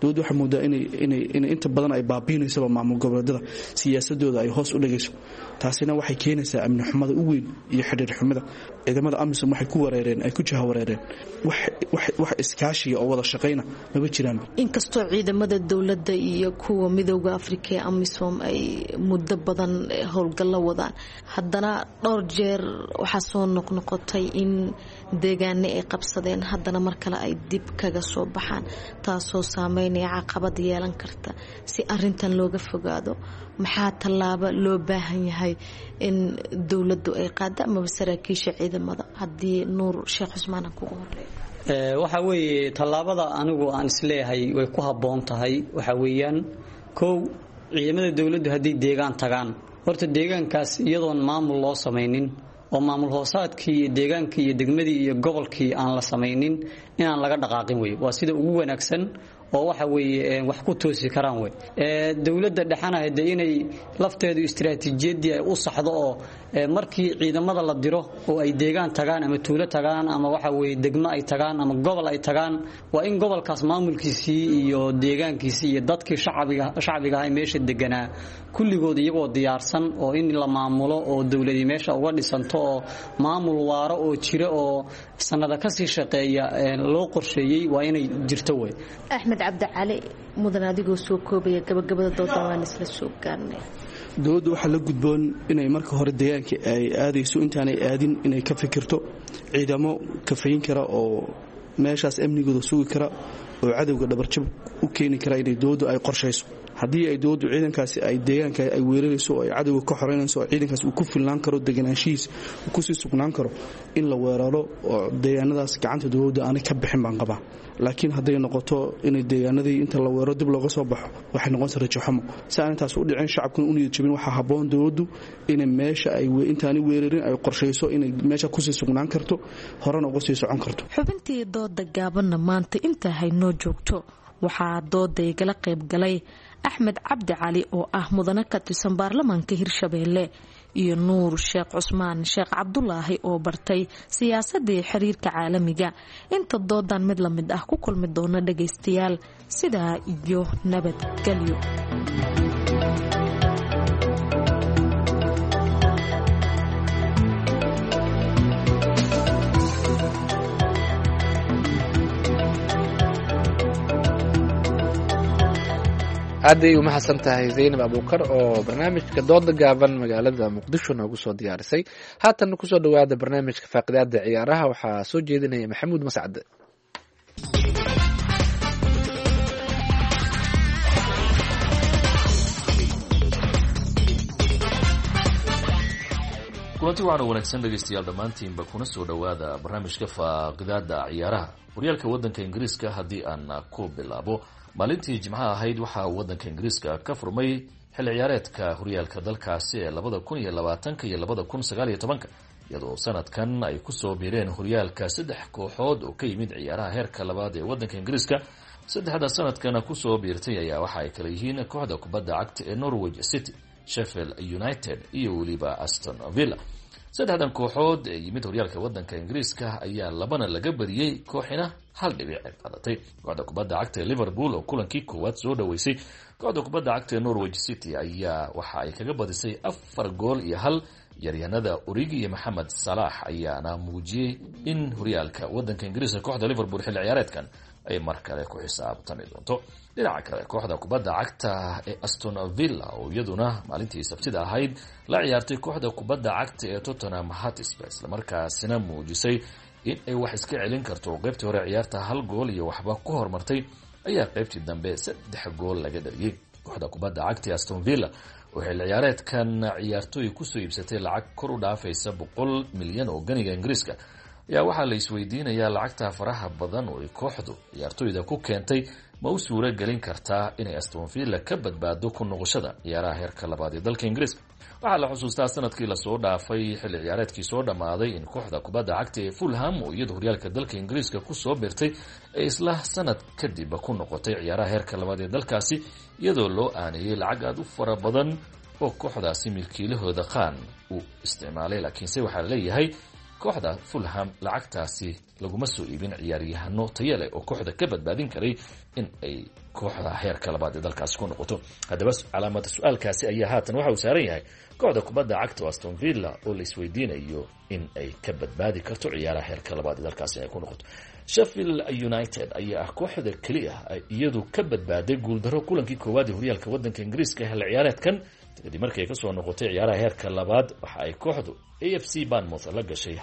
dowladdu waxay moodaa inay inta badan ay baabiinaysaba maamul goboleedyada siyaasadooda ay hoos u dhigayso taasina waxay keenaysaa amni xumada u weyn iyo xidhiir xumada ciidamada amisom waxay ku wareereen ay ku jahawareereen wax iskaashiga oo wada shaqayna maba jiraan inkastoo ciidamada dowladda iyo kuwa midowda afrika ee amisom ay muddo badan howlgallo wadaan haddana dhowr jeer waxaa soo noqnoqotay in deegaane ay qabsadeen haddana mar kale ay dib kaga soo baxaan taasoo saameynaya caqabad yeelan karta si arintan looga fogaado maxaa tallaabo loo baahan yahay in dowladdu ay qaado amaba saraakiisha ciidamada haddii nuur sheekh cusmaan aan kugu horeeyo waxa weeye tallaabada anigu aan isleeyahay way ku habboon tahay waxa weeyaan kow ciidamada dowladdu haddii deegaan tagaan horta deegaankaas iyadoon maamul loo samaynin oo maamul hoosaadkii iyo deegaankii iyo degmadii iyo gobolkii aan la samaynin inaan laga dhaqaaqin wey waa sida ugu wanaagsan oo waxa weeye wax ku toosi karaan wey dawladda dhaxana hada inay lafteedu istiraatiijiyadii ay u saxdo oo markii ciidamada la diro oo ay deegaan tagaan ama tuulo tagaan ama waxa weeye degmo ay tagaan ama gobol ay tagaan waa in gobolkaas maamulkiisii iyo deegaankiisii iyo dadkii shacbiga ay meesha deganaa kulligood iyagoo diyaarsan oo in la maamulo oo dawladii meesha uga dhisanto oo maamul waaro oo jira oo sanada ka sii shaqeeya loo qorsheeyay waa inay jirto way axmed cabdi cali mudan adigoo soo koobaya gabagabada dooda waan isla soo gaarnay dowladdu waxaa la gudboon inay marka hore deegaanka ay aadayso intaanay aadin inay ka fikirto ciidamo kafayn kara oo meeshaas amnigooda sugi kara oo cadowga dhabarjab u keeni kara inay dowladdu ay qorshayso haddii ay dowladdu ciidankaasi ay deegaanka ay weerarayso oo ay cadowga ka xoreynayso oo ciidankaas uu ku filnaan karo deganaanshihiis uu ku sii sugnaan karo in la weeraro oo deegaanadaas gacanta dowladda aanay ka bixin baan qabaa laakiin hadday noqoto inay deegaanadii inta la weeraro dib looga soo baxo waxay noqonaysaa rajo xumo si aan intaas u dhicin shacabkuna u niyad jabin waxaa habboon dowladdu inay meesha ay intaanay weerarin ay qorshayso inay meesha kusii sugnaan karto horena uga sii socon karto xubintii dooda gaabanna maanta intaa haynoo joogto waxaa dooda igala qayb galay axmed cabdi cali oo ah mudane ka tirsan baarlamaanka hirshabeelle iyo nuur sheekh cusmaan sheekh cabdulaahi oo bartay siyaasadii xiriirka caalamiga inta doodan mid la mid ah ku kulmi doona dhagaystayaal sidaa iyo nabadgelyo aadday u mahadsan tahay zaynab abuukar oo barnaamijka dooda gaaban magaalada muqdisho noogu soo diyaarisay haatanna kusoo dhawaada barnaamijka faaqidaada ciyaaraha waxaa soo jeedinaya maxamuud mascade kulanti waxaana wanaagsan dhegaystayaal dhammaantiinba kuna soo dhowaada barnaamijka faaqidaada ciyaaraha horyaalka waddanka ingiriiska haddii aan ku bilaabo maalintii jimcaha ahayd waxaa waddanka ingiriiska ka furmay xilli ciyaareedka horyaalka dalkaasi ee 2020 iyo 2019 iyadoo sanadkan ay kusoo biireen horyaalka 3 kooxood oo ka yimid ciyaaraha heerka labaad ee waddanka ingiriiska saddexda sanadkana kusoo biirtay ayaa waxa ay kala yihiin kooxda kubadda cagta ee Norwich City, Sheffield United iyo weliba Aston Villa. saddexdan kooxood ee yimid horyaalka waddanka ingiriiska ayaa labana laga badiyey kooxina hal dhibic ay qaadatay. kooxda kubadda cagta ee Liverpool oo kulankii koowaad soo dhaweysay kooxda kubadda cagta ee Norwich City ayaa waxa ay kaga badisay 4 gool iyo 1. yaryahanada Origi iyo Mohamed Salah ayaana muujiyay in horyaalka waddanka ingiriiska kooxda Liverpool xilli ciyaareedkan ay mar kale ku xisaabtami doonto. dhinaca kale kooxda kubadda cagta ee Aston Villa oo iyaduna maalintii Sabtida ahayd la ciyaartay kooxda kubadda cagta ee Tottenham Hotspur isla markaasina muujisay in ay wax iska celin karto. qaybtii hore ciyaarta 1 gool iyo waxba ku hormartay ayaa qaybtii dambe 3 gool laga dhaliyay. kooxda kubadda cagta ee Aston Villa waxay ciyaareedkan ciyaartooy ku soo iibsatay lacag kor u dhaafaysa 100 milyan oo ganiga Ingiriiska. ayaa waxaa la isweydiinayaa lacagta faraha badan oo ay kooxdu ciyaartooyda ku keentay ma u suura gelin kartaa inay Aston Villa ka badbaado ku noqoshada ciyaaraha heerka labaad ee dalka Ingiriiska. waxaa la xusuustaa sanadkii la soo dhaafay xilli ciyaareedkii soo dhamaaday in kooxda kubadda cagta ee Fulham oo iyada horyaalka dalka Ingiriiska ku soo biirtay ay isla sanad kadib ku noqotay ciyaaraha heerka labaad ee dalkaasi iyadoo loo aaneeyay lacag aad u fara badan oo kooxdaasi milkiilahooda qaan uu isticmaalay. laakiinse waxaa leeyahay kooxda Fulham lacagtaasi laguma soo iibin ciyaaryahano tayo leh oo kooxda ka badbaadin karay in ay kooxda heerka labaad ee dalkaasi ku noqoto. haddaba calaamada su-aalkaasi ayaa haatan waxa uu saaran yahay kooxda kubadda cagta Aston Villa oo la isweydiinayo in ay ka badbaadi karto ciyaaraha heerka labaad ee dalkaasi ay ku noqoto. Sheffield United ayaa ah kooxda kaliya iyadu ka badbaaday guuldaro kulankii koowaad ee horyaalka wadanka Ingiriiska ee ciyaaraadkan kadib markii ay ka soo noqotay ciyaaraha heerka labaad. waxa ay kooxdu AFC Bournemouth la gashay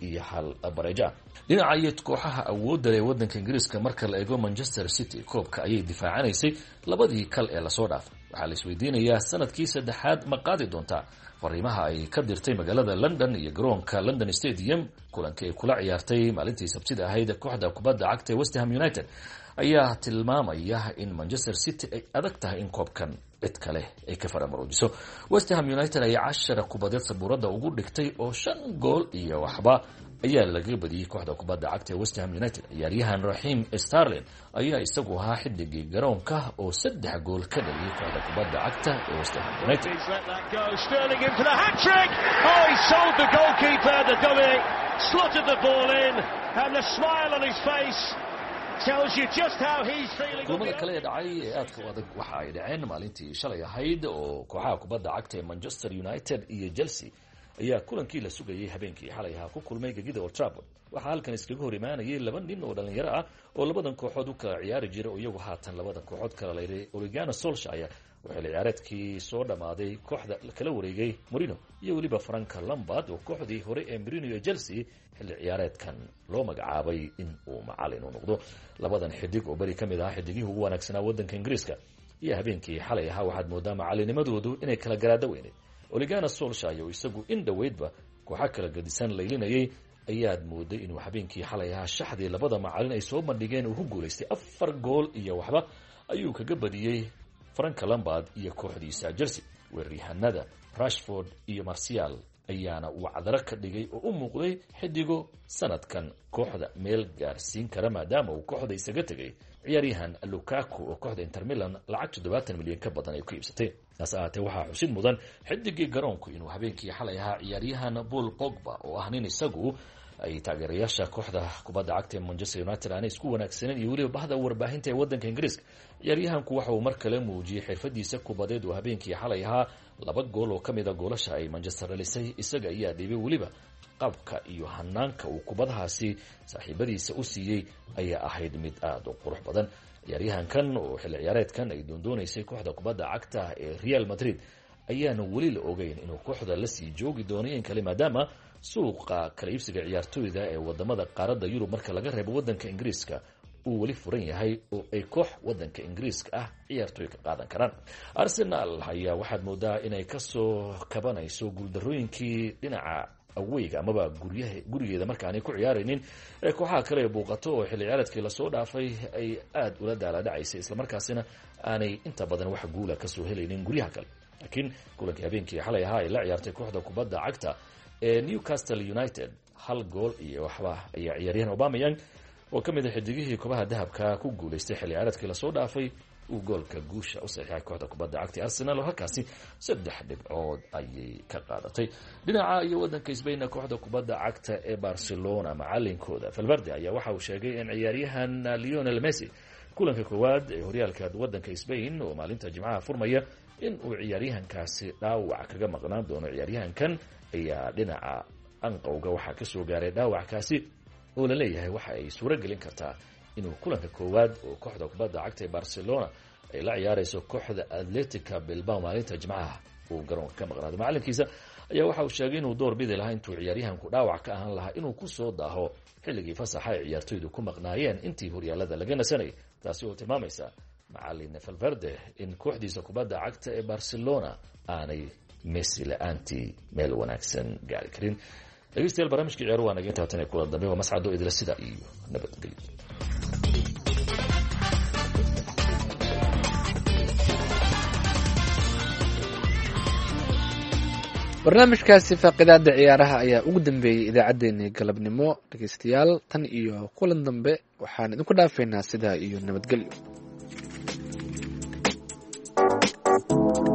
1-1 bareeja. dhinaca kooxaha awoodda leh wadanka Ingiriiska marka la eego Manchester City koobka ayay difaacanaysay labadii kal ee la soo dhaafay. waxaa la isweydiinayaa sanadkii saddexaad ma qaadi doontaa fariimaha ay ka dirtay magaalada London iyo garoonka London Stadium kulankii ay kula ciyaartay maalintii Sabtida ahayd kooxda kubadda cagta West Ham United ayaa tilmaamaya in Manchester City ay adag tahay in koobkan cid kale ay ka faramaroojiso. West Ham United ayaa 10 kubadeed sabuurada ugu dhigtay oo 5 gool iyo waxba ayaa laga badiyay kooxda kubadda cagta West Ham United. ciyaaryahan Raheem Sterling ayaa isagu ahaa xidigii garoonka oo 3 gool ka dhaliyay kooxda kubadda cagta West Ham United. Sterling in for the hat-trick. Oh, he sold the goalkeeper. The dummy slotted the ball in, and the smile on his face tells you just how he's feeling. kulamada kale ee dhacay ee aadka u adag waxa ay dhaceen maalintii shalay ahayd oo kooxaha kubadda cagta ee Manchester United iyo Chelsea ayaa kulankii la sugayay habeenkii xalay ahaa ku kulmay gegida Old Trafford. waxaa halkan iskaga hor imaanayay 2 nin oo dhalinyaro ah oo labadan kooxood u kala ciyaari jiray oo iyagu haatan labada kooxood kala leeyahay. Ole Gunnar Solskjaer waxaa la ciyaareedkii soo dhamaaday kooxda kala wareegay Mourinho iyo waliba Frank Lampard oo kooxdii hore ee Mourinho iyo Chelsea xilli ciyaareedkan loo magacaabay in uu macallin u noqdo. labadan xidig oo bari kamid ah xidigihii ugu wanaagsanaa wadanka Ingiriiska iyo habeenkii xalay ahaa waxaad moodaa macallinimadoodu inay kala garaado weynay. Ole Gunnar Solskjaer oo isagu in dhaweydba kooxa kala gadisan laylinayay ayaad mooday inuu habeenkii xalay ahaa shaxdii labada macallin ay soo bandhigeen uu ku guuleystay 4 gool iyo waxba ayuu kaga badiyay Frank Lampard iyo kooxdiisa Chelsea. weeraryahanada Rashford iyo Martial ayaana uu cadaro ka dhigay oo u muuqday xidigo sanadkan kooxda meel gaarsiin kara maadaama uu kooxda isaga tagay ciyaaryahan Lukaku oo kooxda Inter Milan lacag 70 milyan ka badan ay ku iibsatay. taas ahaatee waxaa xusid mudan xidigii garoonku inuu habeenkii xalay ahaa ciyaaryahan Paul Pogba oo ah nin isagu ay taageerayaasha kooxda kubadda cagta ee Manchester United aanay isku wanaagsaneen iyo waliba bahda warbaahinta ee wadanka Ingiriiska. ciyaaryahanku waxa uu mar kale muujiyay xirfadiisa kubadeed oo habeenkii xalay ahaa 2 gool oo kamid ah goolasha ay Manchester dhalisay. isaga ayaa dhibay waliba qabka iyo hanaanka uu kubadahaasi saaxiibadiisa u siiyay ayaa ahayd mid aad u qurux badan. ciyaaryahankan oo xilli ciyaareedkan ay doondoonaysa kooxda kubadda cagta ee Real Madrid ayaana wali la ogeyn inuu kooxda la sii joogi doono in kale maadaama suuqa kala iibsiga ciyaartooyda ee wadamada qaaradda Yurub marka laga reebo wadanka Ingiriiska uu wali furan yahay oo ay koox wadanka Ingiriiska ah ciyaartooy ka qaadan karaan. Arsenal ayaa waxaad moodaa inay ka soo kabanayso guuldarooyinkii dhinaca awayga amaba gurigeeda marka aanay ku ciyaaraynin ee kooxaha kale ee buuqato oo xilli ciyaareedkii la soo dhaafay ay aad ula daaladacaysay isla markaasina aanay inta badan wax guula ka soo helaynin guryaha kale. laakiin kulankii habeenkii xalay ahaa ay la ciyaartay kooxda kubadda cagta ee Newcastle United 1 gool iyo waxba ayaa ciyaaryahan Aubameyang oo kamid ah xidigihii kubaha dahabka ku guuleystay xilli ciyaareedkii la soo dhaafay uu goolka guusha u saxiixay kooxda kubadda cagta Arsenal oo halkaasi 3 dhibcood ayay ka qaadatay. dhinaca iyo wadanka Spain kooxda kubadda cagta ee Barcelona macallinkooda Valverde ayaa waxa uu sheegay in ciyaaryahan Lionel Messi kulanka koowaad ee horyaalka wadanka Spain oo maalinta Jimcaha furmaya in uu ciyaaryahankaasi dhaawac kaga maqnaan doono. ciyaaryahankan ayaa dhinaca anqowga waxa ka soo gaaray dhaawackaasi oo la leeyahay waxa ay suuro gelin kartaa inuu kulanka koowaad oo kooxda kubadda cagta ee Barcelona ay la ciyaarayso kooxda Athletic Bilbao maalinta Jimcaha uu garoonka ka maqnaado. macallinkiisa ayaa waxa uu sheegay inuu door bidi lahaa intuu ciyaaryahanku dhaawac ka ahaan lahaa inuu ku soo daaho xilligii fasaxa ay ciyaartooydu ku maqnaayeen intii horyaalada laga nasanayay. taasi oo tilmaamaysa macallin Valverde in kooxdiisa kubadda cagta ee Barcelona aanay Messi la'aantii meel wanaagsan gaari karin. dhegeystayaal barnaamijka ciyaar waa naga intaa tan kula dambe waa mascado idila sida iyo nabadgelyo. barnaamijkaasi faaqidaada ciyaaraha ayaa ugu dambeeyey idaacaddeenii galabnimo. dhegeystayaal tan iyo kulan dambe waxaan idinku dhaafaynaa sidaa iyo nabadgelyo.